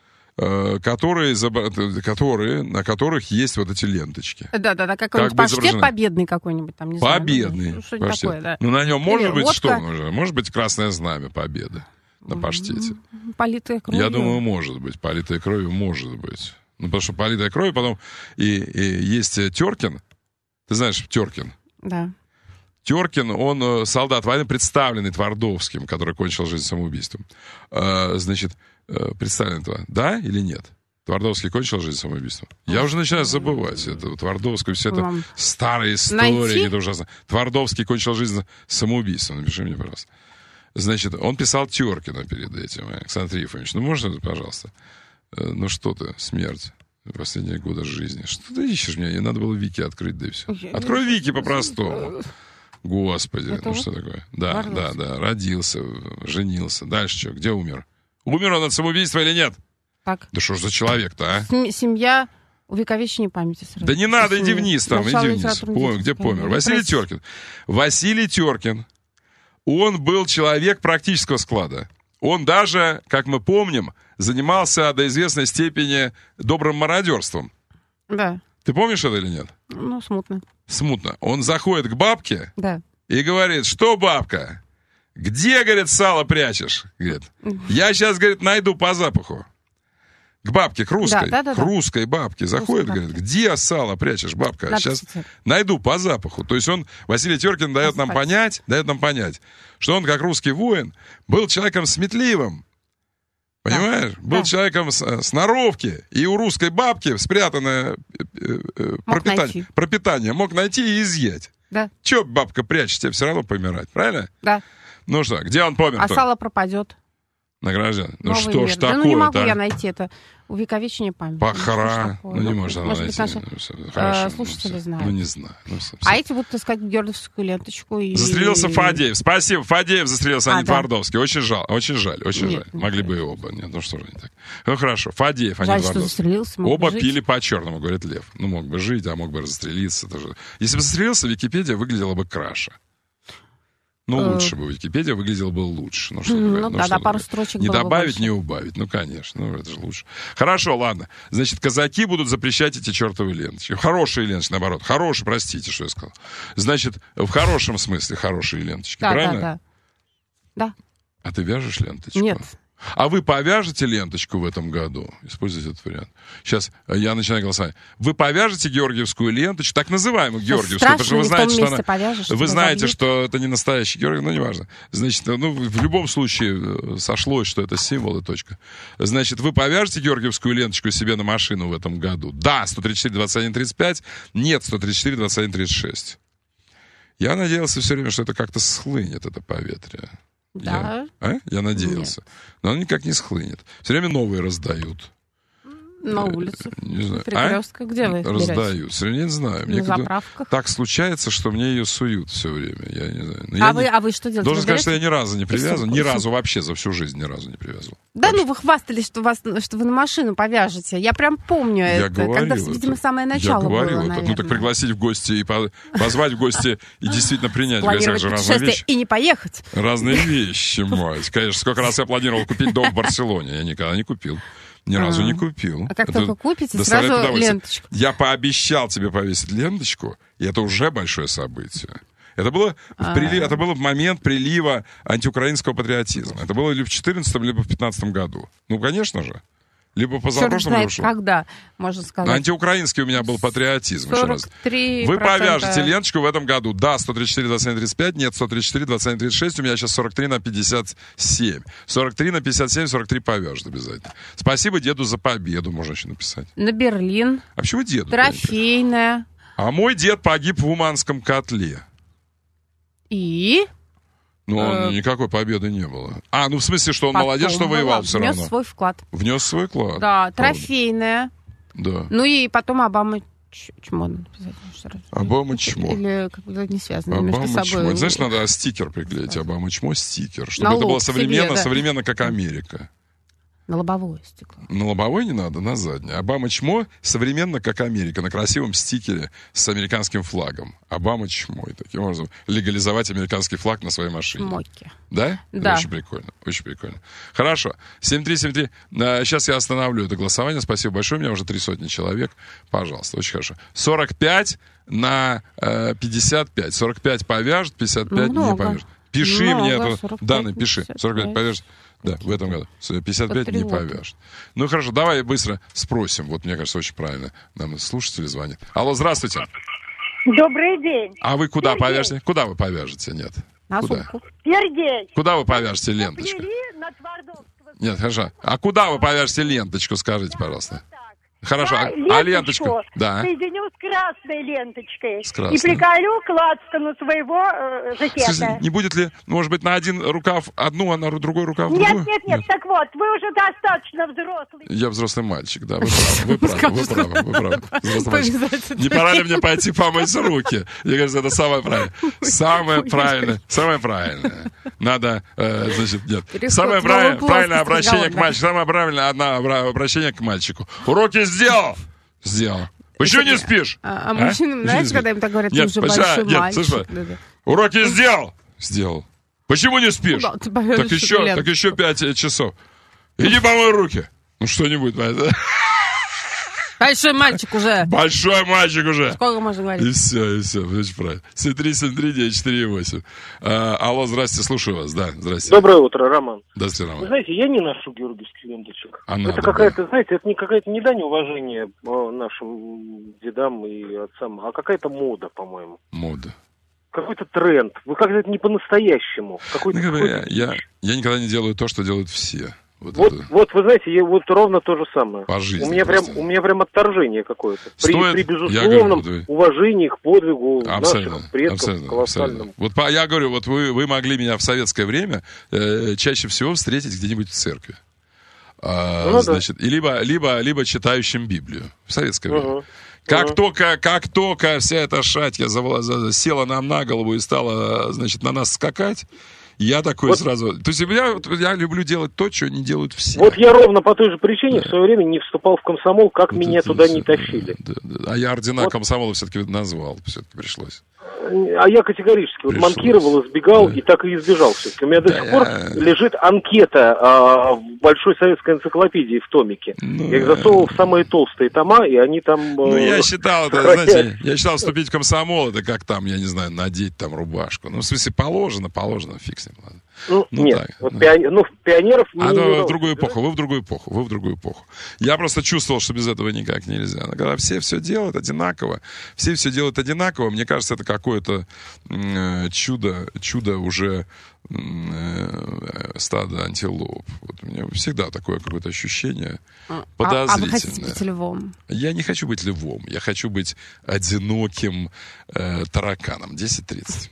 Которые, которые, на которых есть вот эти ленточки. Да-да-да, какой-нибудь как паштет победный какой-нибудь там, не победный знаю. Победный паштет. Такое, да. Ну, на нем может Или быть водка. что? Нужно? Может быть красное знамя победы на паштете. Политая кровью. Я думаю, может быть. Политая кровью может быть. Ну, потому что политая кровью потом... И, и есть Теркин. Ты знаешь Теркин? Да. Теркин, он солдат войны, представленный Твардовским, который кончил жизнь самоубийством. А, значит... Представлено этого, да или нет? Твардовский кончил жизнь самоубийством? Я уже начинаю забывать. Это Твардовский, все это Вам старые истории, это ужасно. Твардовский кончил жизнь самоубийством. Напиши мне, пожалуйста. Значит, он писал Теркину перед этим. Александр Трифонович, ну можно, пожалуйста? Ну что ты, смерть. Последние годы жизни. Что ты ищешь меня? Надо было Вики открыть, да и все. Открой Вики по-простому. Господи, это ну вот? Что такое? Да, Твардовский. да, да. Родился, женился. Дальше что? Где умер? Умер он от самоубийства или нет? Так. Да что ж за человек-то, а? Семья увековечения памяти. Сразу. Да не надо, иди вниз там, иди вниз. Помню, где помер? Василий Прости. Теркин. Василий Теркин. Он был человек практического склада. Он даже, как мы помним, занимался до известной степени добрым мародерством. Да. Ты помнишь это или нет? Ну, смутно. Смутно. Он заходит к бабке да. и говорит, что, бабка, где, говорит, сало прячешь? Говорит, я сейчас, говорит, найду по запаху. К бабке, к русской, да, да, да, к русской бабке заходит, русской говорит, где сало прячешь, бабка? Надо сейчас писать. Найду по запаху. То есть он, Василий Теркин, дает нам понять, дает нам понять, что он, как русский воин, был человеком сметливым. Понимаешь? Да. Был да. человеком с, сноровки. И у русской бабки спрятанное э, э, пропитание, пропитание мог найти и изъять. Да. Че, бабка, прячешь, тебе все равно помирать, правильно? Да. Ну что, где он помер? А сало пропадет. Награжден. Ну Новый что мир. ж да, такое-то? Ну не могу я найти это. Увековечение памяти. Пахара. Ну, не может она Может быть, найти. наши Ну, хорошо. э, слушатели ну, знают. Ну, не знаю. Ну, все, а все. эти будут искать георгиевскую ленточку. И... Застрелился Фадеев. Спасибо. Фадеев застрелился, а, а не да. Твардовский. Очень жаль. Очень жаль. Очень Нет, жаль. нет, Могли нет. бы и оба. Нет, ну что же они так. Ну хорошо. Фадеев, а Жаль, не что Твардовский. застрелился. Мог Оба бы пили жить. по-черному, говорит Лев. Ну, мог бы жить, а мог бы застрелиться. Тоже. Если бы застрелился, Википедия выглядела бы краше. Ну, Э. лучше бы. Википедия выглядела бы лучше. Ну, что Ну, ну, да, что да, пару говорить. строчек Не было бы добавить, больше. не убавить. Ну, конечно. Ну, это же лучше. Хорошо, ладно. Значит, казаки будут запрещать эти чертовы ленточки. Хорошие ленточки, наоборот. Хорошие, простите, что я сказал. Значит, в хорошем смысле хорошие ленточки. Да, правильно? да, да. Да. А ты вяжешь ленточку? Нет. А вы повяжете ленточку в этом году? Используйте этот вариант. Сейчас я начинаю голосовать. Вы повяжете георгиевскую ленточку, так называемую георгиевскую, потому что вы знаете, что она... повяжешь, Вы знаете, забьют. что это не настоящий Георгий, ну, неважно. Значит, ну, в любом случае сошлось, что это символ и точка. Значит, вы повяжете георгиевскую ленточку себе на машину в этом году? Да, сто тридцать четыре двадцать один тридцать пять. Нет, сто тридцать четыре двадцать один тридцать шесть. Я надеялся все время, что это как-то схлынет, это поветрие. Да. Я, а? Я надеялся. Нет. Но оно никак не схлынет. Все время новые раздают. На улице. Не знаю. Перекрестка. А? Где вы их раздают. Все время не знаю. На мне заправках. Так случается, что мне ее суют все время. Я не знаю. Но а, я вы, не... а вы что делаете? Должен вы сказать, что я берете? ни разу не привязан. Сумку, Ни сумку. разу вообще за всю жизнь ни разу не привязывал. Да, так ну вы хвастались, что, вас, что вы на машину повяжете. Я прям помню я это. Говорил Когда, это. видимо, самое начало я говорил было, это. наверное. Ну так пригласить в гости и по... позвать в гости и действительно принять в гостях же разные вещи. И не поехать. Разные вещи, мать. Конечно, сколько раз я планировал купить дом в Барселоне. Я никогда не купил. Ни разу А. не купил. А как Это только купите, доставляет сразу удовольствие. ленточку. Я пообещал тебе повесить ленточку, и это уже большое событие. Это было, в прилив, это было в момент прилива антиукраинского патриотизма. Это было либо в четырнадцатом, либо в пятнадцатом году. Ну, конечно же. Либо позапрошлом, знает, либо когда, можно сказать. Антиукраинский у меня был патриотизм. Еще раз. сорок три Вы процента. повяжете ленточку в этом году. Да, сто тридцать четыре двадцать один тридцать пять, нет, сто тридцать четыре двадцать один тридцать шесть. У меня сейчас сорок три на пятьдесят семь. сорок три на пятьдесят семь, сорок три повяжет обязательно. Спасибо деду за победу, можно еще написать. На Берлин. А почему деду? Трофейная. А мой дед погиб в Уманском котле. И? Ну, э... никакой победы не было. А, ну в смысле, что он Потом молодец, что воевал все внес равно. Внес свой вклад. Внес свой вклад. Да, трофейная. Да. Ну и потом Обама чмо надо написать. Обама чмо. Или как-то не связано Обама между собой. чмо. Знаешь, надо стикер приклеить. Обама чмо, стикер. Чтобы на это было лоб современно, себе, да. современно, как Америка. На лобовое стекло. На лобовой не надо, на заднее. Обама чмо современно, как Америка, на красивом стикере с американским флагом. Обама чмо. И таким образом легализовать американский флаг на своей машине. Чмоки. Да? Да. Это очень прикольно. Очень прикольно. Хорошо. семь три семь три. Сейчас я остановлю это голосование. Спасибо большое. У меня уже три сотни человек. Пожалуйста. Очень хорошо. сорок пять на э, пятьдесят пять. сорок пять повяжет, пятьдесят пять Много. не повяжет. Пиши Много. мне эту сорок пять, данные, пиши. пятьдесят пять. сорок пять повяжет. Да, в этом году. пятьдесят пять не Патриоты. повяжет. Ну хорошо, давай быстро спросим. Вот, мне кажется, очень правильно. Нам слушатели звонят. Алло, здравствуйте. Добрый день. А вы куда Сергей. повяжете? Куда вы повяжете? Нет. На Куда? сумку. Сергей. Куда вы повяжете ленточку? Плели на Твардовского. Нет, хорошо. А куда вы повяжете ленточку, скажите, пожалуйста? Хорошо, Да, а, а ленточку? Да. Соединю с красной ленточкой. С красной. И приколю к лацкану своего э, жакета. Слушайте, не будет ли, может быть, на один рукав одну, а на другой рукав Нет, другую? нет, нет, так вот, вы уже достаточно взрослый. Я взрослый мальчик, да, вы правы, вы правы, вы правы, вы правы. Взрослый мальчик. Не пора ли мне пойти помыть руки? Мне кажется, это самое правильное. Самое правильное, самое правильное. Надо, э, значит, нет. Самое правильное, правильное обращение к мальчику, самое правильное одно обращение к мальчику. Уроки сделал? Сделал. Почему не спишь? А, а мужчинам, а? знаете, когда им так говорят, нет, ты уже почему? большой Нет, мальчик. слышно? Да, да. Уроки сделал? Сделал. Почему не спишь? Куда ты повяжешь Так еще, эту так еще пять часов. Иди помой руки. Ну что-нибудь. Большой мальчик уже. Большой мальчик уже. Сколько можно говорить? И все, и все. Очень правильно. семь три семь три девять четыре восемь. А, алло, здрасте, слушаю вас. Да, здрасте. Доброе утро, Роман. Здравствуйте, Роман. Вы знаете, я не ношу георгиевских ленточек. А это надо, какая-то, да. знаете, это не какая-то не дань уважения нашим дедам и отцам, а какая-то мода, по-моему. Мода. Какой-то тренд. Вы как-то это не по-настоящему. Какой-то, Ну, какой-то... я, я, я никогда не делаю то, что делают все. Вот, вот, это... вот, вы знаете, я, вот ровно то же самое. По жизни у меня прям, у меня прям отторжение какое-то. При, Стоит... при безусловном говорю, уважении к подвигу абсолютно, наших предков абсолютно, колоссальным. Абсолютно. Вот по, я говорю, вот вы, вы могли меня в советское время э, чаще всего встретить где-нибудь в церкви. А, ну, значит, да. и либо, либо, либо читающим Библию в советское время. Uh-huh. Как, uh-huh. только, как только вся эта шатья села нам на голову и стала, значит, на нас скакать, я такой вот. сразу... То есть я, я люблю делать то, что не делают все. Вот я ровно по той же причине да. в свое время не вступал в комсомол, как вот меня туда все, не тащили. Да, да. А я ордена вот. комсомола все-таки назвал, все-таки пришлось. А я категорически вот манкировал, избегал да. и так и избежал все-таки. У меня до да сих пор я... лежит анкета а, в Большой советской энциклопедии в томике. Ну, я их засовывал в самые толстые тома, и они там... Ну, я считал, это, знаете, я считал, вступить в комсомол, это как там, я не знаю, надеть там рубашку. Ну, в смысле, положено, положено, фиг с ним, ладно. Ну, ну, нет, так, вот да. пионер, ну, пионеров... А ну, в другую эпоху, вы в другую эпоху, вы в другую эпоху. Я просто чувствовал, что без этого никак нельзя. Но когда все все делают одинаково, все все делают одинаково, мне кажется, это какое-то э, чудо, чудо уже э, стада антилоп. Вот у меня всегда такое какое-то ощущение подозрительное. А, а вы хотите быть львом? Я не хочу быть львом, я хочу быть одиноким э, тараканом. десять тридцать.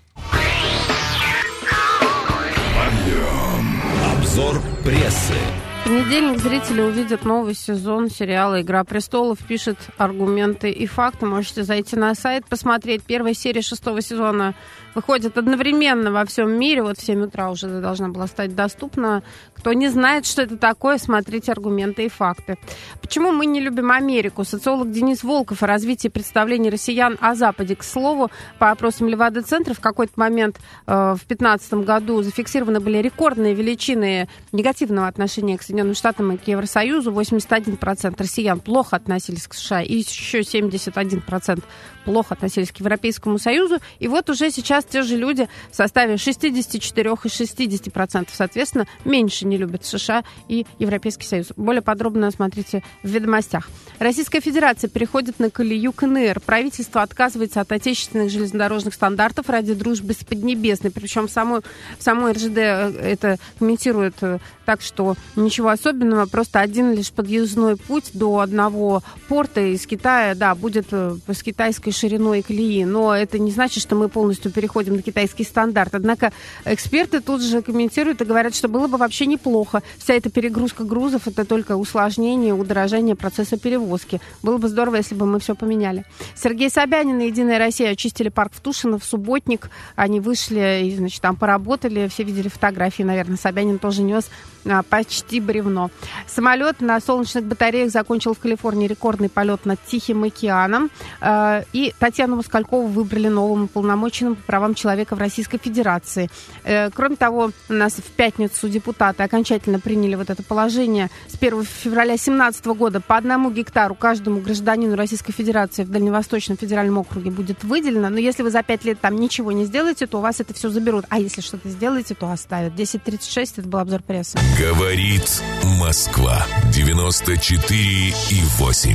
Обзор прессы. В понедельник зрители увидят новый сезон сериала «Игра престолов». Пишет аргументы и факты. Можете зайти на сайт, посмотреть. Первая серия шестого сезона выходит одновременно во всем мире. Вот в семь утра уже должна была стать доступна. Кто не знает, что это такое, смотрите аргументы и факты. Почему мы не любим Америку? Социолог Денис Волков о развитии представлений россиян о Западе. К слову, по опросам Левада-центра в какой-то момент э, в две тысячи пятнадцатом году зафиксированы были рекордные величины негативного отношения к Соединенным Штатам и к Евросоюзу. восемьдесят один процент россиян плохо относились к США, и еще семьдесят один процент плохо относились к Европейскому Союзу. И вот уже сейчас те же люди в составе шестьдесят четыре и шестьдесят процентов, соответственно, меньше не любят США и Европейский Союз. Более подробно смотрите в ведомостях. Российская Федерация переходит на колею КНР. Правительство отказывается от отечественных железнодорожных стандартов ради дружбы с Поднебесной. Причем в самой, в самой эр жэ дэ это комментирует так, что ничего особенного, просто один лишь подъездной путь до одного порта из Китая, да, будет с китайской шириной колеи, но это не значит, что мы полностью переходим на китайский стандарт. Однако эксперты тут же комментируют и говорят, что было бы вообще неплохо. Вся эта перегрузка грузов — это только усложнение, удорожание процесса перевозки. Было бы здорово, если бы мы все поменяли. Сергей Собянин и «Единая Россия» очистили парк в Тушино в Субботник. Они вышли и, значит, там поработали. Все видели фотографии, наверное. Собянин тоже нес а, почти бревно. Самолет на солнечных батареях закончил в Калифорнии рекордный полет над Тихим океаном. А, и Татьяну Москалькову выбрали новым уполномоченным по правам человека в Российской Федерации. А, кроме того, у нас в пятницу депутаты окончательно приняли вот это положение. С первого февраля две тысячи семнадцатого года по одному гектару каждому гражданину Российской Федерации в Дальневосточном федеральном округе будет выделено. Но если вы за пять лет там ничего не сделаете, то у вас это все заберут. А если что-то сделаете, то оставят. десять тридцать шесть, это был обзор прессы. Говорит Москва. девяносто четыре и восемь.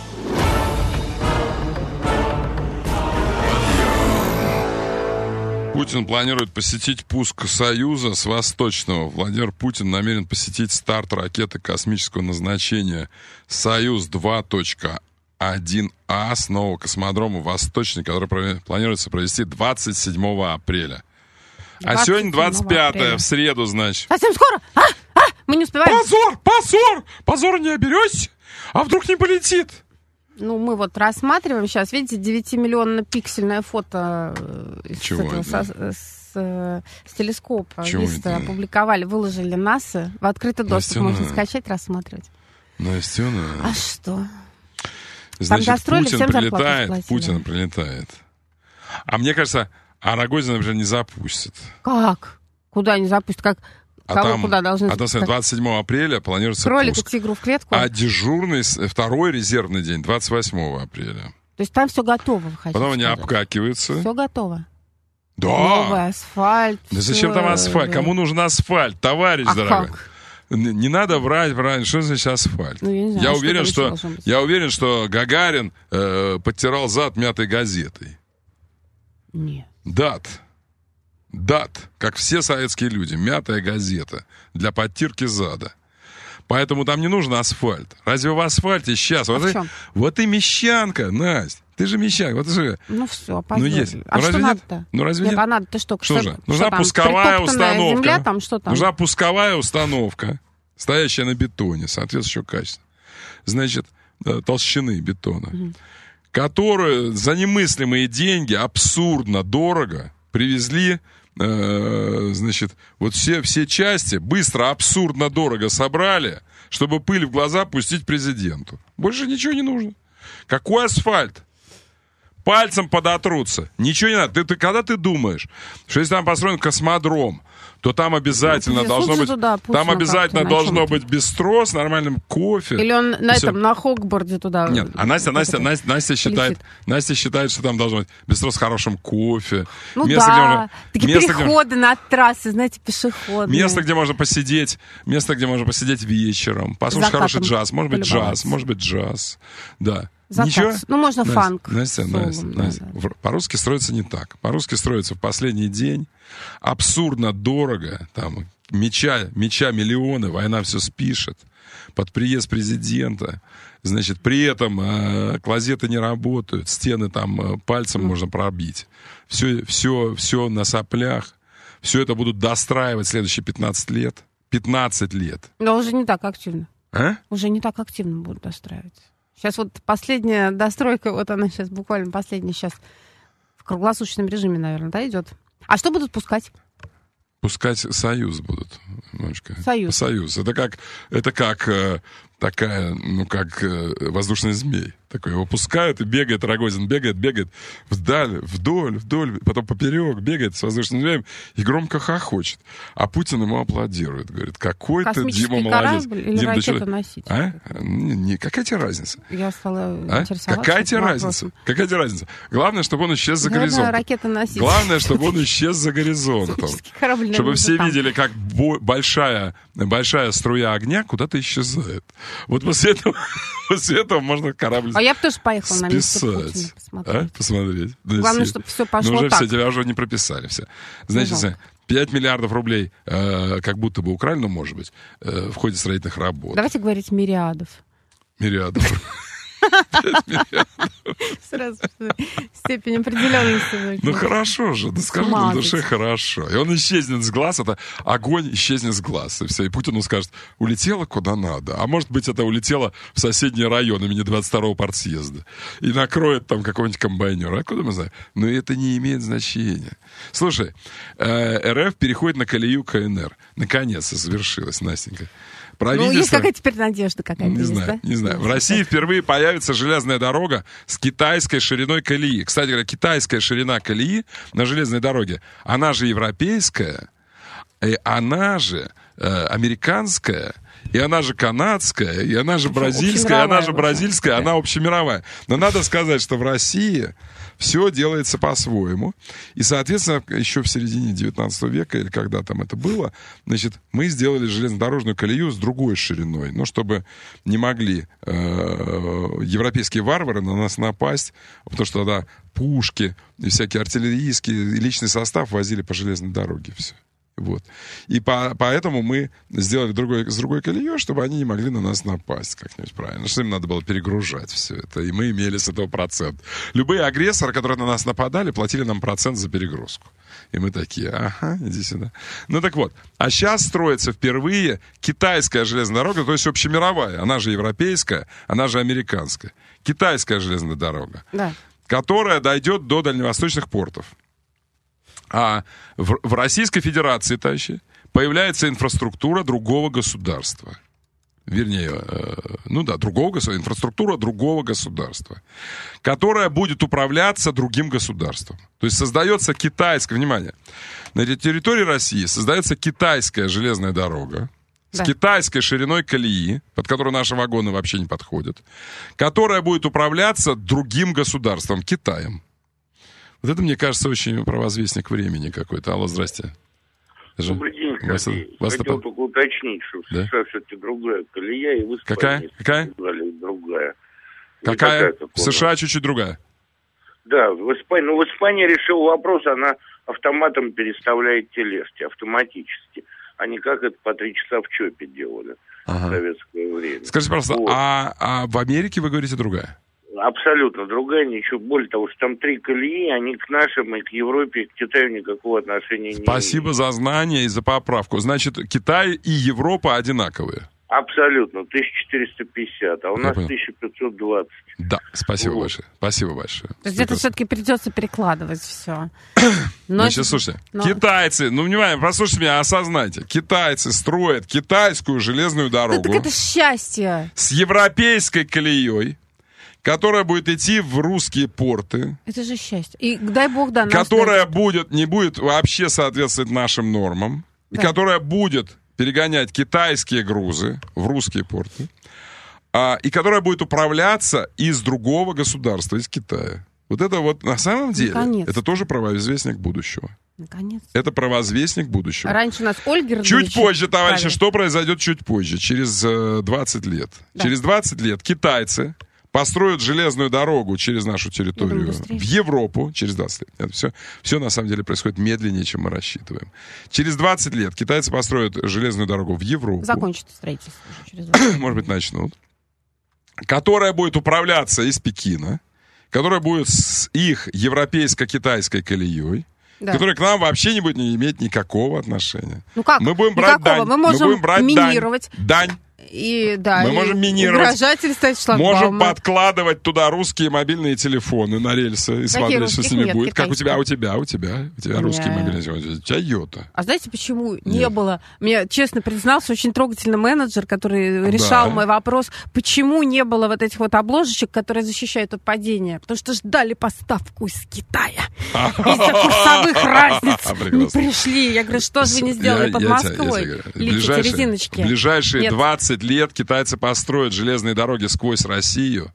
Путин планирует посетить пуск Союза с Восточного. Владимир Путин намерен посетить старт ракеты космического назначения «Союз-два точка один А» с нового космодрома «Восточный», который планируется провести двадцать седьмого апреля. А сегодня двадцать пятое, в среду, значит. Совсем скоро? А? А? Мы не успеваем. Позор! Позор! Позор не оберешься, а вдруг не полетит? Ну, мы вот рассматриваем сейчас, видите, девятимиллионно-пиксельное фото с, этого, со, с, с телескопа. Листы опубликовали, выложили НАСА. В открытый доступ Настена. Можно скачать, рассматривать. Настена. А что? Значит, Путин прилетает, Путин прилетает. А мне кажется, а Рогозина уже не запустит. Как? Куда не запустит? Как? А Кого там, куда должны а там двадцать седьмого апреля планируется кролика, пуск. Тигру в клетку. А дежурный, второй резервный день, двадцать восьмого апреля. То есть там все готово, вы хотите Потом они сказать? Обкакиваются. Все готово. Да. Новый асфальт. Да зачем там асфальт? Кому нужен асфальт, товарищ а дорогой? Как? Не надо врать, врать. Что значит асфальт? Ну, я не знаю, я, что уверен, что, я уверен, что Гагарин э, подтирал зад мятой газетой. Нет. Дат. Дат. Как все советские люди. Мятая газета для подтирки зада. Поэтому там не нужен асфальт. Разве в асфальте сейчас? А вот, в и, чем? вот и мещанка, Настя. Ты же мещанка. Вот же... Ну все, Ну, есть. А ну, что разве надо-то? нет? Ну разве нет? нет? А надо-то что? Что, что же? Нужна что пусковая установка. Земля, там, что там? Нужна пусковая установка, стоящая на бетоне, соответствующего качества. Значит, толщины бетона, угу. которую за немыслимые деньги, абсурдно дорого, привезли, э, значит, вот все, все части быстро, абсурдно дорого собрали, чтобы пыль в глаза пустить президенту. Больше ничего не нужно. Какой асфальт? Пальцем подотрутся. Ничего не надо. Ты, ты, когда ты думаешь, что если там построен космодром, то там обязательно ну, должно быть, туда, там обязательно должно быть бистро с нормальным кофе. Или он на все. этом, на Хогборде туда. Нет, а Настя, Настя, Настя, Настя, считает, Настя считает, что там должно быть бистро с хорошим кофе. Ну место, да, где можно, такие место, переходы где, над трассой, знаете, пешеходные. Место, где можно посидеть, место, где можно посидеть вечером, послушать Закатом хороший джаз, может быть джаз, может быть джаз, да. Закат. Ничего? Ну, можно Настя, фанк. Настя, солом, Настя, да, Настя. да. По-русски строится не так. По-русски строится в последний день. Абсурдно дорого. Там меча, меча миллионы, война все спишет. Под приезд президента. Значит, при этом э, клозеты не работают. Стены там э, пальцем mm. можно пробить. Все, все, все на соплях. Все это будут достраивать следующие пятнадцать лет. пятнадцать лет. Но уже не так активно. А? Уже не так активно будут достраивать. Сейчас вот последняя достройка, вот она сейчас буквально последняя сейчас в круглосуточном режиме, наверное, да, идет. А что будут пускать? Пускать Союз будут, Машка. Союз. Союз. Это как, это как э, такая, ну, как э, воздушный змей. Такой его пускают, и бегает Рогозин, бегает, бегает вдаль, вдоль, вдоль, потом поперек, бегает с воздушным змеем и громко хохочет. А Путин ему аплодирует. Говорит, какой ты, Дима, молодец. Или Дима, ракетоноситель? А? Не, не, какая тебе разница? Я стала а? интересоваться. Какая тебе разница? Какая тебе разница? Главное, чтобы он исчез за горизонтом. Ракетоноситель. Главное, чтобы он исчез за горизонтом. Чтобы все там видели, как большая, большая струя огня куда-то исчезает. Вот после этого, после этого можно корабль А я бы тоже поехала списать. на место Путина посмотреть. А? Посмотреть. Главное, чтобы все пошло ну, уже так. все, тебя уже не прописали. Все. Значит, ну, пять миллиардов рублей э, как будто бы украли, ну, может быть, э, в ходе строительных работ. Давайте говорить мириадов. Мириадов. Сразу степень определенности. Ну хорошо же, да скажи на душе хорошо. И он исчезнет с глаз, это огонь исчезнет с глаз. И все. И Путину скажет, улетело куда надо. А может быть, это улетело в соседний район имени двадцать второго партсъезда. И накроет там какого-нибудь комбайнера. Откуда мы знаем? Но это не имеет значения. Слушай, э, РФ переходит на колею КНР. Наконец-то завершилось, Настенька. Ну, есть какая теперь надежда какая-то. Не есть, знаю, да? не знаю. В России впервые появится железная дорога с китайской шириной колеи. Кстати говоря, китайская ширина колеи на железной дороге, она же европейская, и она же э, американская, и она же канадская, и она же бразильская, и она же бразильская, она общемировая. Но надо сказать, что в России все делается по-своему. И, соответственно, еще в середине девятнадцатого века, или когда там это было, значит, мы сделали железнодорожную колею с другой шириной. Ну, чтобы не могли э, европейские варвары на нас напасть, потому что тогда пушки и всякие артиллерийские, и личный состав возили по железной дороге все. Вот. И по, поэтому мы сделали другой, с другой колеей, чтобы они не могли на нас напасть как-нибудь правильно. Что им надо было перегружать все это. И мы имели с этого процент. Любые агрессоры, которые на нас нападали, платили нам процент за перегрузку. И мы такие, ага, иди сюда. Ну так вот. А сейчас строится впервые китайская железная дорога, то есть общемировая. Она же европейская, она же американская. Китайская железная дорога. Да. Которая дойдет до дальневосточных портов. А в, в Российской Федерации, товарищи, появляется инфраструктура другого государства. Вернее, э, ну да, другого государства, инфраструктура другого государства, которая будет управляться другим государством. То есть создается китайская, внимание, на территории России создается китайская железная дорога, да, с китайской шириной колеи, под которую наши вагоны вообще не подходят, которая будет управляться другим государством, Китаем. Вот это, мне кажется, очень провозвестник времени какой-то. Алло, здрасте. Добрый день, вас, Сергей. вас Хотел это... только уточнить, что в да? США все-таки другая колея, и в Испании Какая? Какая? сказали, другая. Какая? В США чуть-чуть другая. Да, в Испании. Ну, в Испании решил вопрос, она автоматом переставляет тележки, автоматически. они как это по три часа в ЧОПе делали ага. в советское время. Скажите, пожалуйста, вот. а, а в Америке, вы говорите, другая? Абсолютно другая, ничего. Более того, что там три колеи, они к нашим, и к Европе, и к Китаю никакого отношения не имеют. Спасибо за знание и за поправку. Значит, Китай и Европа одинаковые? Абсолютно. тысяча четыреста пятьдесят, а у Я нас понял. тысяча пятьсот двадцать. Да, спасибо вот. большое. Спасибо большое. То есть это все-таки придется перекладывать все. Но Значит, слушайте, Но... китайцы, ну, внимание, послушайте меня, осознайте. Китайцы строят китайскую железную дорогу. Так это счастье. С европейской колеей, которая будет идти в русские порты. Это же счастье. И дай бог, да, которая будет, не будет вообще соответствовать нашим нормам. Да. И которая будет перегонять китайские грузы в русские порты. А, и которая будет управляться из другого государства, из Китая. Вот это вот на самом деле, Наконец. это тоже правоизвестник будущего. Наконец. Это правозвестник будущего. Раньше у нас Ольга Чуть позже, товарищи, правильно. Что произойдет чуть позже? Через э, двадцать лет. Да. Через двадцать лет китайцы построят железную дорогу через нашу территорию в Европу через двадцать лет. Это все, все на самом деле происходит медленнее, чем мы рассчитываем. Через двадцать лет китайцы построят железную дорогу в Европу. Закончится строительство уже через двадцать лет. Может быть, начнут. Которая будет управляться из Пекина, которая будет с их европейско-китайской колеей, да. которая к нам вообще не будет не иметь никакого отношения. Ну как? Мы будем брать Никакого. дань. Мы можем мы будем брать минировать. Дань. дань. И, да, мы и можем минировать, можем шлагбаумы. подкладывать туда русские мобильные телефоны на рельсы и Какие смотреть, что с ними нет, будет. Как у тебя, у тебя, у тебя, у тебя Нет. русские мобильные телефоны, у тебя Йота. А знаете, почему Нет. не было? Мне, честно признался, очень трогательный менеджер, который решал да. мой вопрос, почему не было вот этих вот обложечек, которые защищают от падения. Потому что ждали поставку из Китая. Из-за курсовых разниц не пришли. Я говорю, что же вы не сделали под Москвой? Летите резиночки. В ближайшие двадцать лет китайцы построят железные дороги сквозь Россию,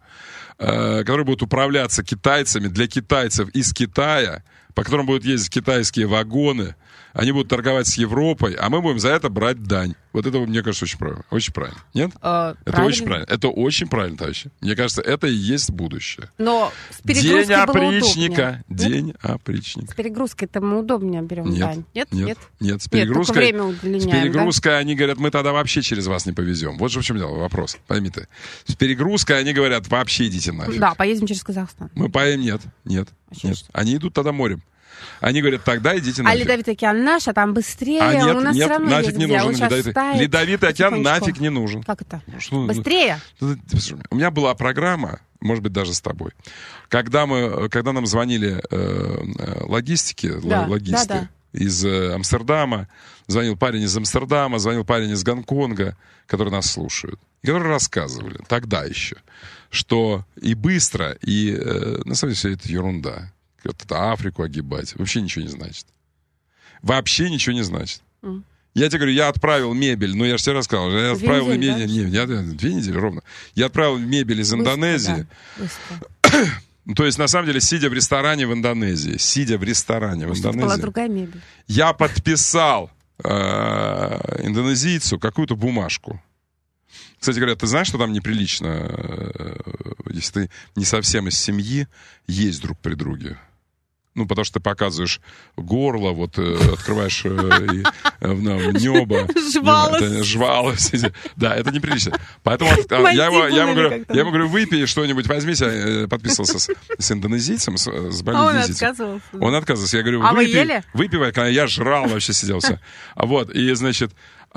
э, которые будут управляться китайцами для китайцев из Китая, по которым будут ездить китайские вагоны. Они будут торговать с Европой, а мы будем за это брать дань. Вот это, мне кажется, очень правильно. Очень правильно. Нет? А, это правильно? очень правильно. Это очень правильно, товарищи. Мне кажется, это и есть будущее. Но с перегрузкой День опричника. Было удобнее. День Нет? опричника. С перегрузкой-то мы удобнее берем нет, дань. Нет? Нет, нет, нет. С перегрузкой, нет, время удлиняем, с перегрузкой да? они говорят, мы тогда вообще через вас не повезем. Вот же в чем дело, вопрос. Пойми ты. С перегрузкой они говорят, вообще идите нафиг. Да, поедем через Казахстан. Мы поедем, нет, нет, а нет. Они идут тогда морем. Они говорят, тогда идите нафиг. А Ледовитый океан наш, а там быстрее. А нет, у нас нет, все равно нафиг не нужен Ледовитый. Ставит, Ледовитый океан нафиг не нужен. Как это? Что? Быстрее? У меня была программа, может быть, даже с тобой, когда, мы, когда нам звонили э, логистики, да, логисты да, да. из э, Амстердама, звонил парень из Амстердама, звонил парень из Гонконга, которые нас слушают, и которые рассказывали тогда еще, что и быстро, и э, на самом деле все это ерунда. Вот это Африку огибать. Вообще ничего не значит. Вообще ничего не значит. Mm. Я тебе говорю, я отправил мебель, ну я же тебе рассказал, я две отправил недели, мебель, да? не, я, две недели ровно. Я отправил мебель из Быстро, Индонезии. Да. То есть, на самом деле, сидя в ресторане в Индонезии, сидя в ресторане в Что Индонезии, была другая мебель. Я подписал э, индонезийцу какую-то бумажку. Кстати говоря, ты знаешь, что там неприлично, э, если ты не совсем из семьи, есть друг при друге? Ну, потому что ты показываешь горло, вот, э, открываешь э, и, э, небо. Жвалость. Жвалость. Да, это неприлично. Поэтому я, я, ему, я, ему говорю, я ему говорю, выпей что-нибудь, возьмись. Я подписывался с, с индонезийцем, с, с больным а он визитом. отказывался. Он отказывался. Я говорю, а выпей, вы ели? выпивай. Когда я жрал, вообще сидел все. Вот, и, значит,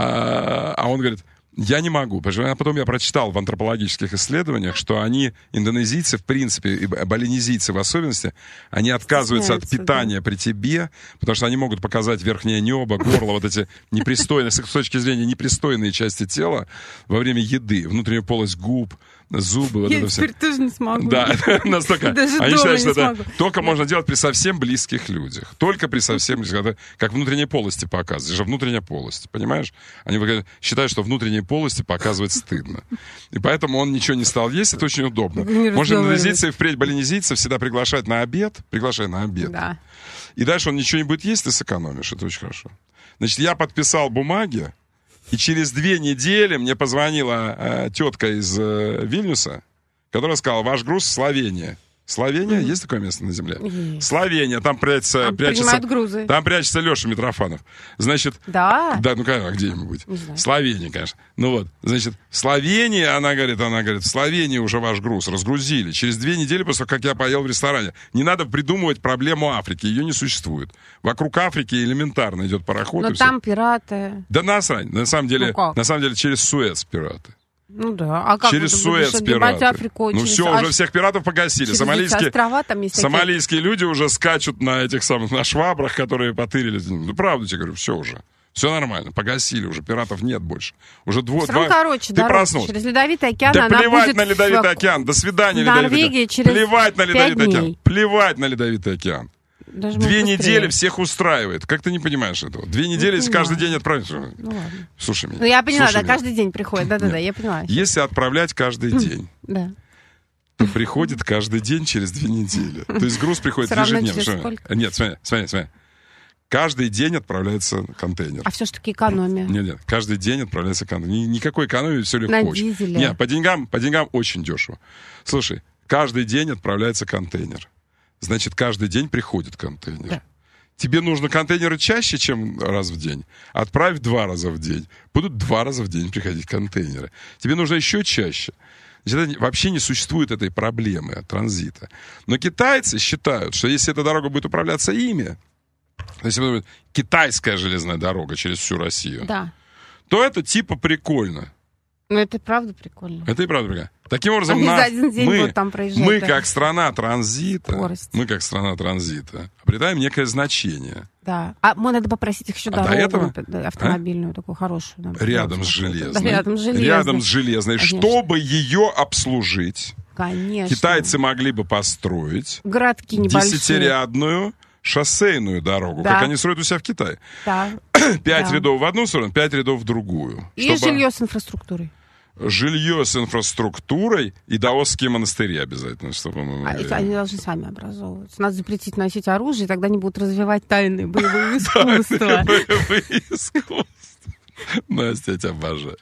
а, а он говорит, я не могу, потому что потом я прочитал в антропологических исследованиях, что они, индонезийцы, в принципе, и балинезийцы в особенности, они отказываются от питания да. при тебе, потому что они могут показать верхнее небо, горло, вот эти непристойные, с их точки зрения, непристойные части тела во время еды, внутреннюю полость губ, зубы. Вот я это теперь все. тоже не смогу. Да, настолько. Даже они дома считают, не что смогу. это только можно делать при совсем близких людях. Только при совсем близких. Как внутренние полости показывают. Это же внутренняя полость, понимаешь? Они считают, что внутренние полости показывать стыдно. И поэтому он ничего не стал есть. Это очень удобно. Можно индонезийцы и впредь балинезийцев всегда приглашать на обед. Приглашай на обед. Да. И дальше он ничего не будет есть, ты сэкономишь. Это очень хорошо. Значит, я подписал бумаги, и через две недели мне позвонила э, тетка из э, Вильнюса, которая сказала, ваш груз в Словении. Словения? Mm-hmm. Есть такое место на земле? Есть. Словения, там прячется... Там прячется грузы. Там прячется Леша Митрофанов. Значит... Да? Да, ну как, где-нибудь. Словения, конечно. Ну вот, значит, в Словении, она говорит, она говорит, в Словении уже ваш груз разгрузили. Через две недели после того, как я поел в ресторане. Не надо придумывать проблему Африки, ее не существует. Вокруг Африки элементарно идет пароход. Но там все. Пираты. Да насрань, на самом деле, ну на самом деле через Суэц пираты. Ну да, а как через Суэц пираты. Африку, ну через... все, а... уже всех пиратов погасили. Сомалийские, острова, там есть сомалийские люди уже скачут на этих самых, на швабрах, которые потырили. Ну правда тебе говорю, все уже. Все нормально, погасили уже, пиратов нет больше. Уже дво, два... короче, Ты проснулся. Через Ледовитый океан да она плевать будет на Ледовитый в... океан, до свидания, Норвегии Ледовитый океан. через Плевать на Ледовитый дней. океан. Плевать на Ледовитый океан. Даже Две недели всех устраивает. Как ты не понимаешь этого? Две недели, не если понимаю. каждый день отправить. Ну ладно. Слушай меня. Ну я поняла, Слушай да, меня. каждый день приходит. Да-да-да, я поняла. Если отправлять каждый день, да. то приходит каждый день через две недели. То есть груз приходит ежедневно. Нет, смотри, смотри, смотри. Каждый день отправляется контейнер. А все ж таки экономия. Нет, нет, каждый день отправляется контейнер. Никакой экономии, все легко. На очень. дизеле. Нет, по деньгам, по деньгам очень дешево. Слушай, каждый день отправляется контейнер. Значит, каждый день приходит контейнер. Да. Тебе нужно контейнеры чаще, чем раз в день. Отправь два раза в день. Будут два раза в день приходить контейнеры. Тебе нужно еще чаще. Значит, вообще не существует этой проблемы транзита. Но китайцы считают, что если эта дорога будет управляться ими, то есть будет китайская железная дорога через всю Россию, да. то это типа прикольно. Ну, это правда прикольно. Это и правда прикольно. Таким образом, Они нас, за один день мы, будут там проезжать, мы да. как страна транзита, Скорость. мы как страна транзита обретаем некое значение. Да. А мы надо попросить их еще а дорогу, до этого, автомобильную, а? такую хорошую. Нам рядом с железной. Да, рядом с железной. Рядом с железной. Конечно. Чтобы ее обслужить, Конечно. китайцы могли бы построить городки небольшие. Десятирядную шоссейную дорогу, да. как они строят у себя в Китае. Да. Пять да. рядов в одну сторону, пять рядов в другую. И чтобы... жилье с инфраструктурой. Жилье с инфраструктурой и даосские монастыри обязательно, чтобы мы... А это они должны сами образовываться. Надо запретить носить оружие, и тогда они будут развивать тайные боевые искусства. Боевые искусства. Настя, я тебя обожаю.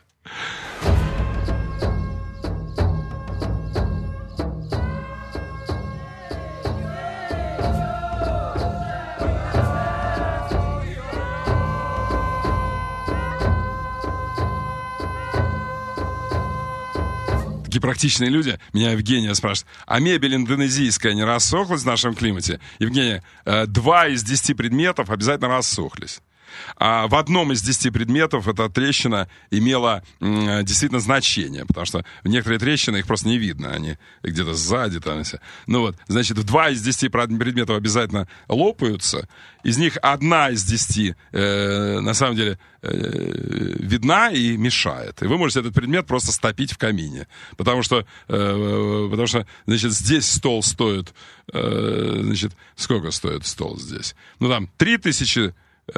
Такие практичные люди. Меня Евгения спрашивает, а мебель индонезийская не рассохлась в нашем климате? Евгения, два из десяти предметов обязательно рассохлись. А в одном из десяти предметов эта трещина имела м, действительно значение, потому что в некоторые трещины их просто не видно, они где-то сзади там все. Ну вот, значит, два из десяти предметов обязательно лопаются, из них одна из десяти э, на самом деле э, видна и мешает. И вы можете этот предмет просто стопить в камине, потому что, э, потому что, значит, здесь стол стоит, э, значит, сколько стоит стол здесь? Ну там три тысячи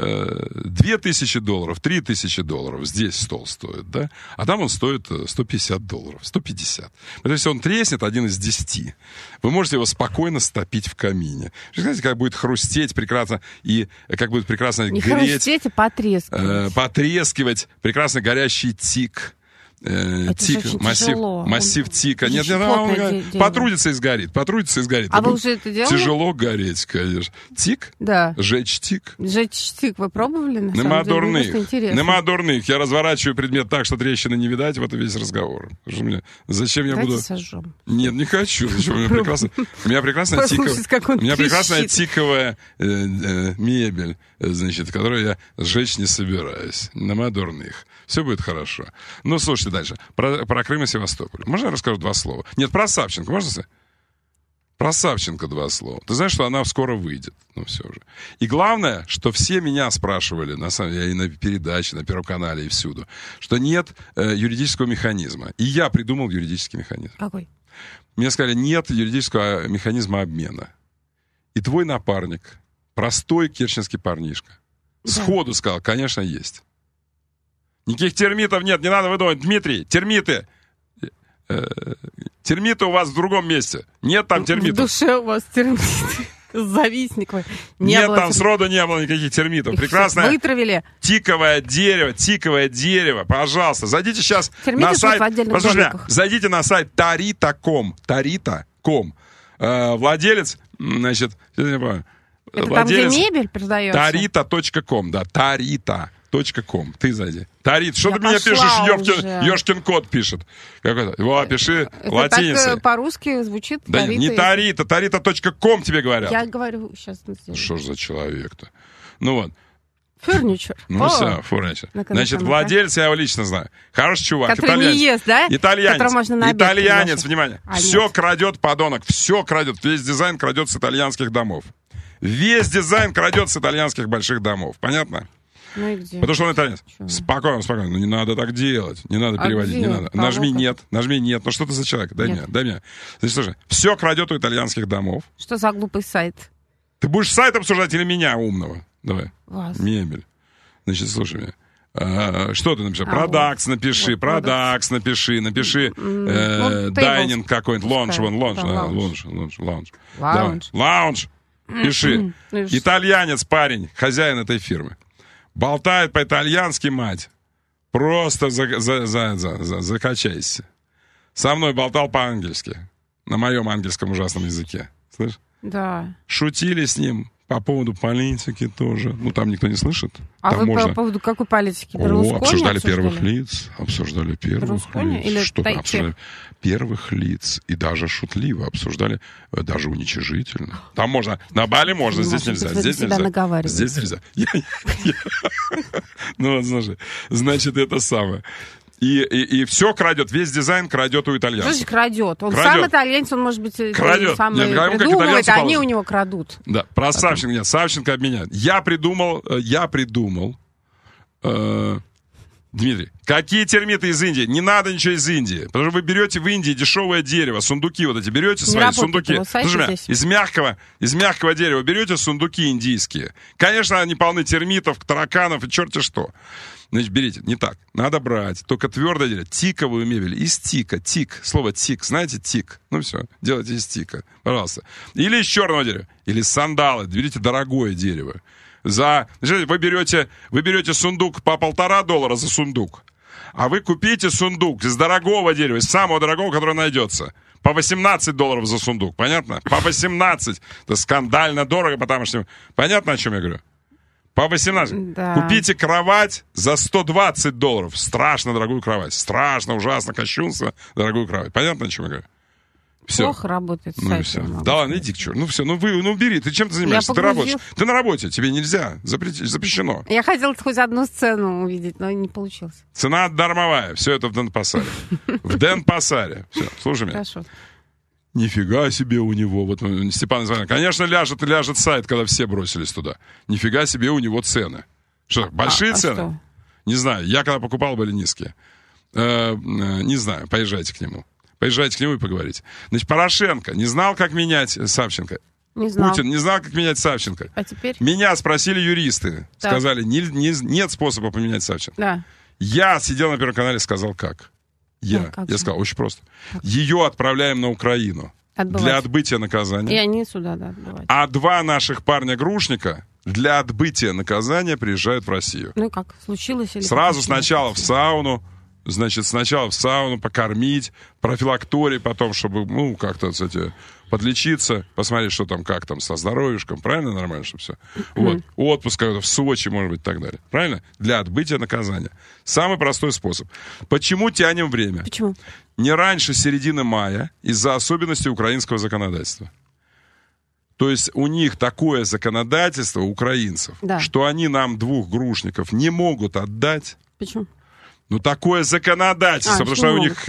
Две тысячи долларов, три тысячи долларов здесь стол стоит, да? А там он стоит сто пятьдесят долларов, сто пятьдесят. То есть он треснет один из десяти. Вы можете его спокойно стопить в камине. Знаете, как будет хрустеть прекрасно и как будет прекрасно Не греть. хрустеть, а потрескивать. Э, потрескивать прекрасно горящий тик. Э, тик, массив, массив тика. Нет, нет, он, он потрудится и сгорит. Потрудится и сгорит. А вы уже это делали? Тяжело гореть, конечно. Тик? Да. Жечь тик. Жечь тик вы пробовали? На Нема самом деле, дурных. Нема дурных. Я разворачиваю предмет так, что трещины не видать. Вот и весь разговор. Мне... Зачем я Давайте буду... сожжем. Нет, не хочу. Зачем? У меня прекрасно... У меня прекрасная тиковая... У меня прекрасная тиковая э, э, мебель, значит, которую я сжечь не собираюсь. Нема дурных. Все будет хорошо. Ну, слушайте дальше. Про, про Крым и Севастополь. Можно я расскажу два слова? Нет, про Савченко. Можно сказать? Про Савченко два слова. Ты знаешь, что она скоро выйдет. Ну, все уже. И главное, что все меня спрашивали, на самом деле, и на передаче, на Первом канале, и всюду, что нет э, юридического механизма. И я придумал юридический механизм. Какой? Мне сказали, нет юридического механизма обмена. И твой напарник, простой керченский парнишка, да. сходу сказал, конечно, есть. Никаких термитов нет, не надо выдумывать. Дмитрий, термиты. Термиты у вас в другом месте. Нет там термитов. В душе у вас термиты. Завистник вы. Не Нет, было там термитов. сроду не было никаких термитов. Их Прекрасное вытравили. тиковое дерево, тиковое дерево. Пожалуйста, зайдите сейчас Термиты на сайт. в отдельных Послушайте, домиках. зайдите на сайт тарita точка ком. тарita точка ком. э, владелец, значит, я не помню, это владелец там, где мебель продается? тарita точка ком, да, тарita точка ком. Ты зайди. Тарит, что ты мне пишешь, Ёшкин, Ёшкин код пишет. Какой-то. Во, пиши это латиницей. Так по-русски звучит. Да тарита, не тарита, тарита точка ком тебе говорят. Я говорю сейчас. Что ж за человек-то? Ну вот. Фурничер. Ну О, все, фурничер. Значит, владелец, я его лично знаю. Хороший чувак. Который итальянец. не ест, да? Итальянец. Можно Итальянец, внимание. А, все нет. крадет, подонок. Все крадет. Весь дизайн крадет с итальянских домов. Весь дизайн крадет с итальянских больших домов. Понятно? Ну и где? Потому что он итальянец. Чего? Спокойно, спокойно. Ну не надо так делать. Не надо а переводить. Где? Не надо. А нажми ну нет. Нажми нет. Ну что ты за человек? Дай нет. мне. Дай мне. Значит, слушай, все крадет у итальянских домов. Что за глупый сайт? Ты будешь сайт обсуждать или меня умного? Давай. Вас. Мебель. Значит, слушай меня. А, что ты напиши? Продакс а, вот. напиши, вот, продакс напиши, напиши э, дайнинг какой-нибудь, лонж, вон, лонж, лонж, лонж, лонж. Лаунж. Лаунж. Пиши. Итальянец парень, хозяин этой фирмы. Болтает по-итальянски, мать. Просто за, за, за, за, за, закачайся. Со мной болтал по-ангельски. На моем ангельском ужасном языке. Слышь? Да. Шутили с ним по поводу политики тоже. Ну, там никто не слышит. А там вы можно... по поводу какой политики? О, обсуждали первых лиц. Обсуждали первых Берлускони? лиц. Или Что-то обсуждали первых лиц. И даже шутливо обсуждали. Даже уничижительно. Там можно... На Бали можно, здесь нельзя. Здесь нельзя. Здесь нельзя. Ну, вот, слушай. Значит, это самое. И, и, и все крадет, весь дизайн крадет у итальянцев. Что же крадет? Он крадет. сам итальянец, он, может быть, крадет. сам Нет, придумывает, а они у него крадут. Да, про Савченко нет, Савченко обменяют. Я придумал, я придумал, э, Дмитрий, какие термиты из Индии? Не надо ничего из Индии, потому что вы берете в Индии дешевое дерево, сундуки вот эти, берете свои не сундуки. Слушай, из мягкого, из мягкого дерева берете сундуки индийские. Конечно, они полны термитов, тараканов и черти что. Значит, берите, не так. Надо брать только твердое дерево, тиковую мебель, из тика, тик, слово тик, знаете, тик. Ну все, делайте из тика, пожалуйста. Или из черного дерева, или сандалы, берите дорогое дерево. За, вы берете, вы берете сундук по полтора доллара за сундук, а вы купите сундук из дорогого дерева, из самого дорогого, которое найдется. По восемнадцать долларов за сундук, понятно? По восемнадцать. Это скандально дорого, потому что... Понятно, о чем я говорю? По восемнадцать. Да. Купите кровать за сто двадцать долларов. Страшно дорогую кровать. Страшно, ужасно, кощунство, дорогую кровать. Понятно, о чем я говорю? Все. Плохо работает ну, все. Да ладно, иди к черту. Ну все, ну, вы, ну бери. Ты чем ты занимаешься? Ты работаешь. Ты на работе. Тебе нельзя. Запрещено. Я хотела хоть одну сцену увидеть, но не получилось. Цена дармовая. Все это в Денпасаре. В Денпасаре. Все, слушай меня. Хорошо. Нифига себе у него. Вот Степан звонит. Конечно, ляжет, ляжет сайт, когда все бросились туда. Нифига себе у него цены. Что, большие а, цены? А что? Не знаю. Я когда покупал, были низкие. Э, э, не знаю. Поезжайте к нему. Поезжайте к нему и поговорите. Значит, Порошенко не знал, как менять Савченко. Не знал. Путин не знал, как менять Савченко. А теперь? Меня спросили юристы. Так. Сказали, не, не, нет способа поменять Савченко. Да. Я сидел на Первом канале и сказал, как. Я. А, как я же? сказал, очень просто. Как? Ее отправляем на Украину. Отбывать. Для отбытия наказания. И они сюда, да, отбывать. А два наших парня-грушника для отбытия наказания приезжают в Россию. Ну и как? Случилось или... Сразу сначала в сауну. Значит, сначала в сауну покормить, профилакторий потом, чтобы, ну, как-то, кстати, подлечиться, посмотреть, что там, как там, со здоровьишком, правильно, нормально, чтобы все? Вот, отпуск в Сочи, может быть, и так далее. Правильно? Для отбытия наказания. Самый простой способ. Почему тянем время? Почему? Не раньше середины мая из-за особенностей украинского законодательства. То есть у них такое законодательство, украинцев, да. что они нам двух грушников не могут отдать. Почему? Ну, такое законодательство, а, потому что, что у них...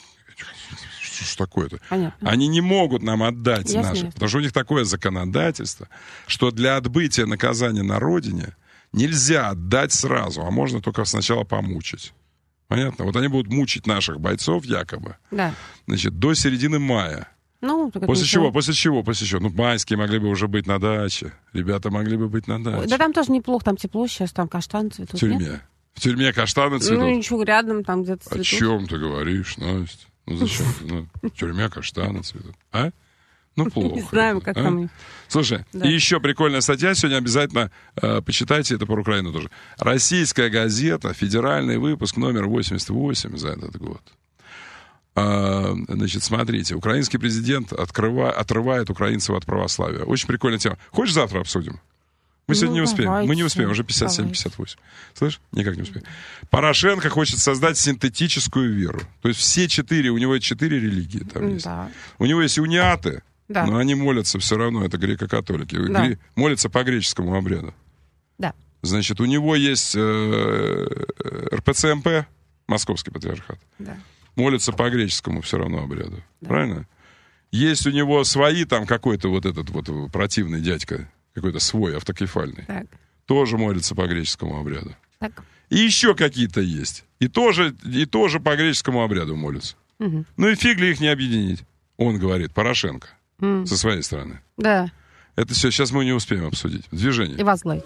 Что ж такое-то? Понятно. Они не могут нам отдать ясно, наши. ясно. Потому что у них такое законодательство, что для отбытия наказания на родине нельзя отдать сразу, а можно только сначала помучить. Понятно? Вот они будут мучить наших бойцов якобы. Да. Значит, до середины мая. Ну, после чего, чего, после чего, после чего? Ну, майские могли бы уже быть на даче. Ребята могли бы быть на даче. Да там тоже неплохо, там тепло сейчас, там каштаны цветут. В тюрьме. Нет? В тюрьме каштаны цветут? Ну, ничего, рядом там где-то цветут. О чем ты говоришь, Настя? Ну, зачем? Ну, в тюрьме каштаны цветут. А? Ну, плохо. Не знаем, как а? там. Слушай, да. И еще прикольная статья. Сегодня обязательно э, почитайте, это про Украину тоже. Российская газета, федеральный выпуск номер восемьдесят восемь за этот год. А, значит, смотрите, украинский президент открыва, отрывает украинцев от православия. Очень прикольная тема. Хочешь, завтра обсудим? Мы сегодня ну, не успеем. Давайте. Мы не успеем, уже пятьдесят семь пятьдесят восемь. Слышь? Никак не успеем. Порошенко хочет создать синтетическую веру. То есть все четыре, у него четыре религии там есть. Да. У него есть униаты, да. но они молятся все равно, это греко-католики. Да. Гре... Молятся по греческому обряду. Да. Значит, у него есть э, эр пэ цэ эм пэ, Московский патриархат. Да. Молятся по греческому все равно обряду. Да. Правильно? Есть у него свои, там какой-то вот этот вот противный дядька, какой-то свой, автокефальный. Так. Тоже молится по греческому обряду. Так. И еще какие-то есть. И тоже, и тоже по греческому обряду молятся. Угу. Ну и фиг ли их не объединить? Он говорит, Порошенко, mm. со своей стороны. Да. Это все, сейчас мы не успеем обсудить. Движение. И возглавить.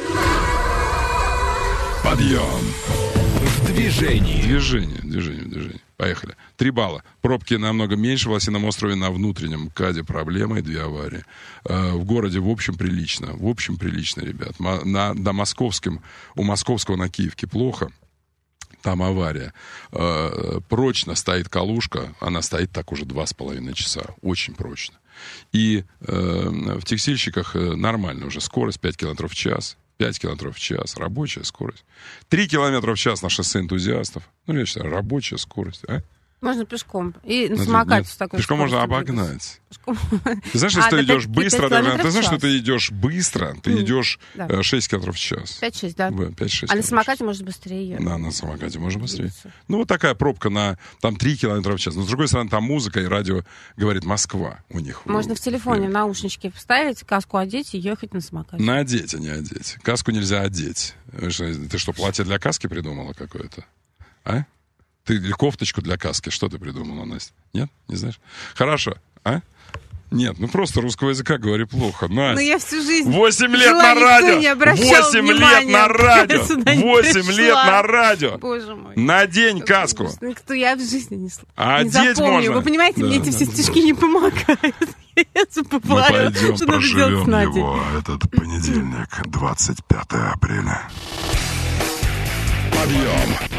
Подъем. В движении. Движение, движение, движение. Поехали. Три балла. Пробки намного меньше. В Лосином острове на внутреннем МКАДе проблема и две аварии. Э, в городе в общем прилично. В общем прилично, ребят. На, на московском, у московского на Киевке плохо. Там авария. Э, прочно стоит Калушка. Она стоит так уже два с половиной часа. Очень прочно. И э, в текстильщиках нормально уже. Скорость пять километров в час. пять километров в час. Рабочая скорость. три километра в час на шоссе энтузиастов. Ну, я считаю, рабочая скорость. А? Можно пешком. И на самокате с такой пешком можно обогнать. Пешком. Ты знаешь, если а, ты идешь быстро, ты, ты знаешь, что ты идешь быстро, ты mm. идешь да. шесть километров в час. пять-шесть, да. пять-шесть а на самокате можно быстрее ехать. Да, на самокате можно быстрее. Ну, вот такая пробка на там три километра в час. Но, с другой стороны, там музыка и радио говорит Москва у них. Можно в телефоне наушнички вставить, каску одеть и ехать на самокате. Надеть, а не одеть. Каску нельзя одеть. Ты что, платье для каски придумала какое-то? А? Ты или кофточку для каски, что ты придумала, Настя? Нет? Не знаешь? Хорошо. А? Нет, ну просто русского языка говори плохо. Настя. Ну я всю жизнь восемь лет на радио! восемь лет на радио! восемь лет на радио! Боже мой. Надень каску. Никто я в жизни не, а не запомню. Можно. Вы понимаете, да, мне эти да, все стишки да. не помогают. Я забываю, мы пойдем, что проживем его этот понедельник, двадцать пятое апреля. Подъем!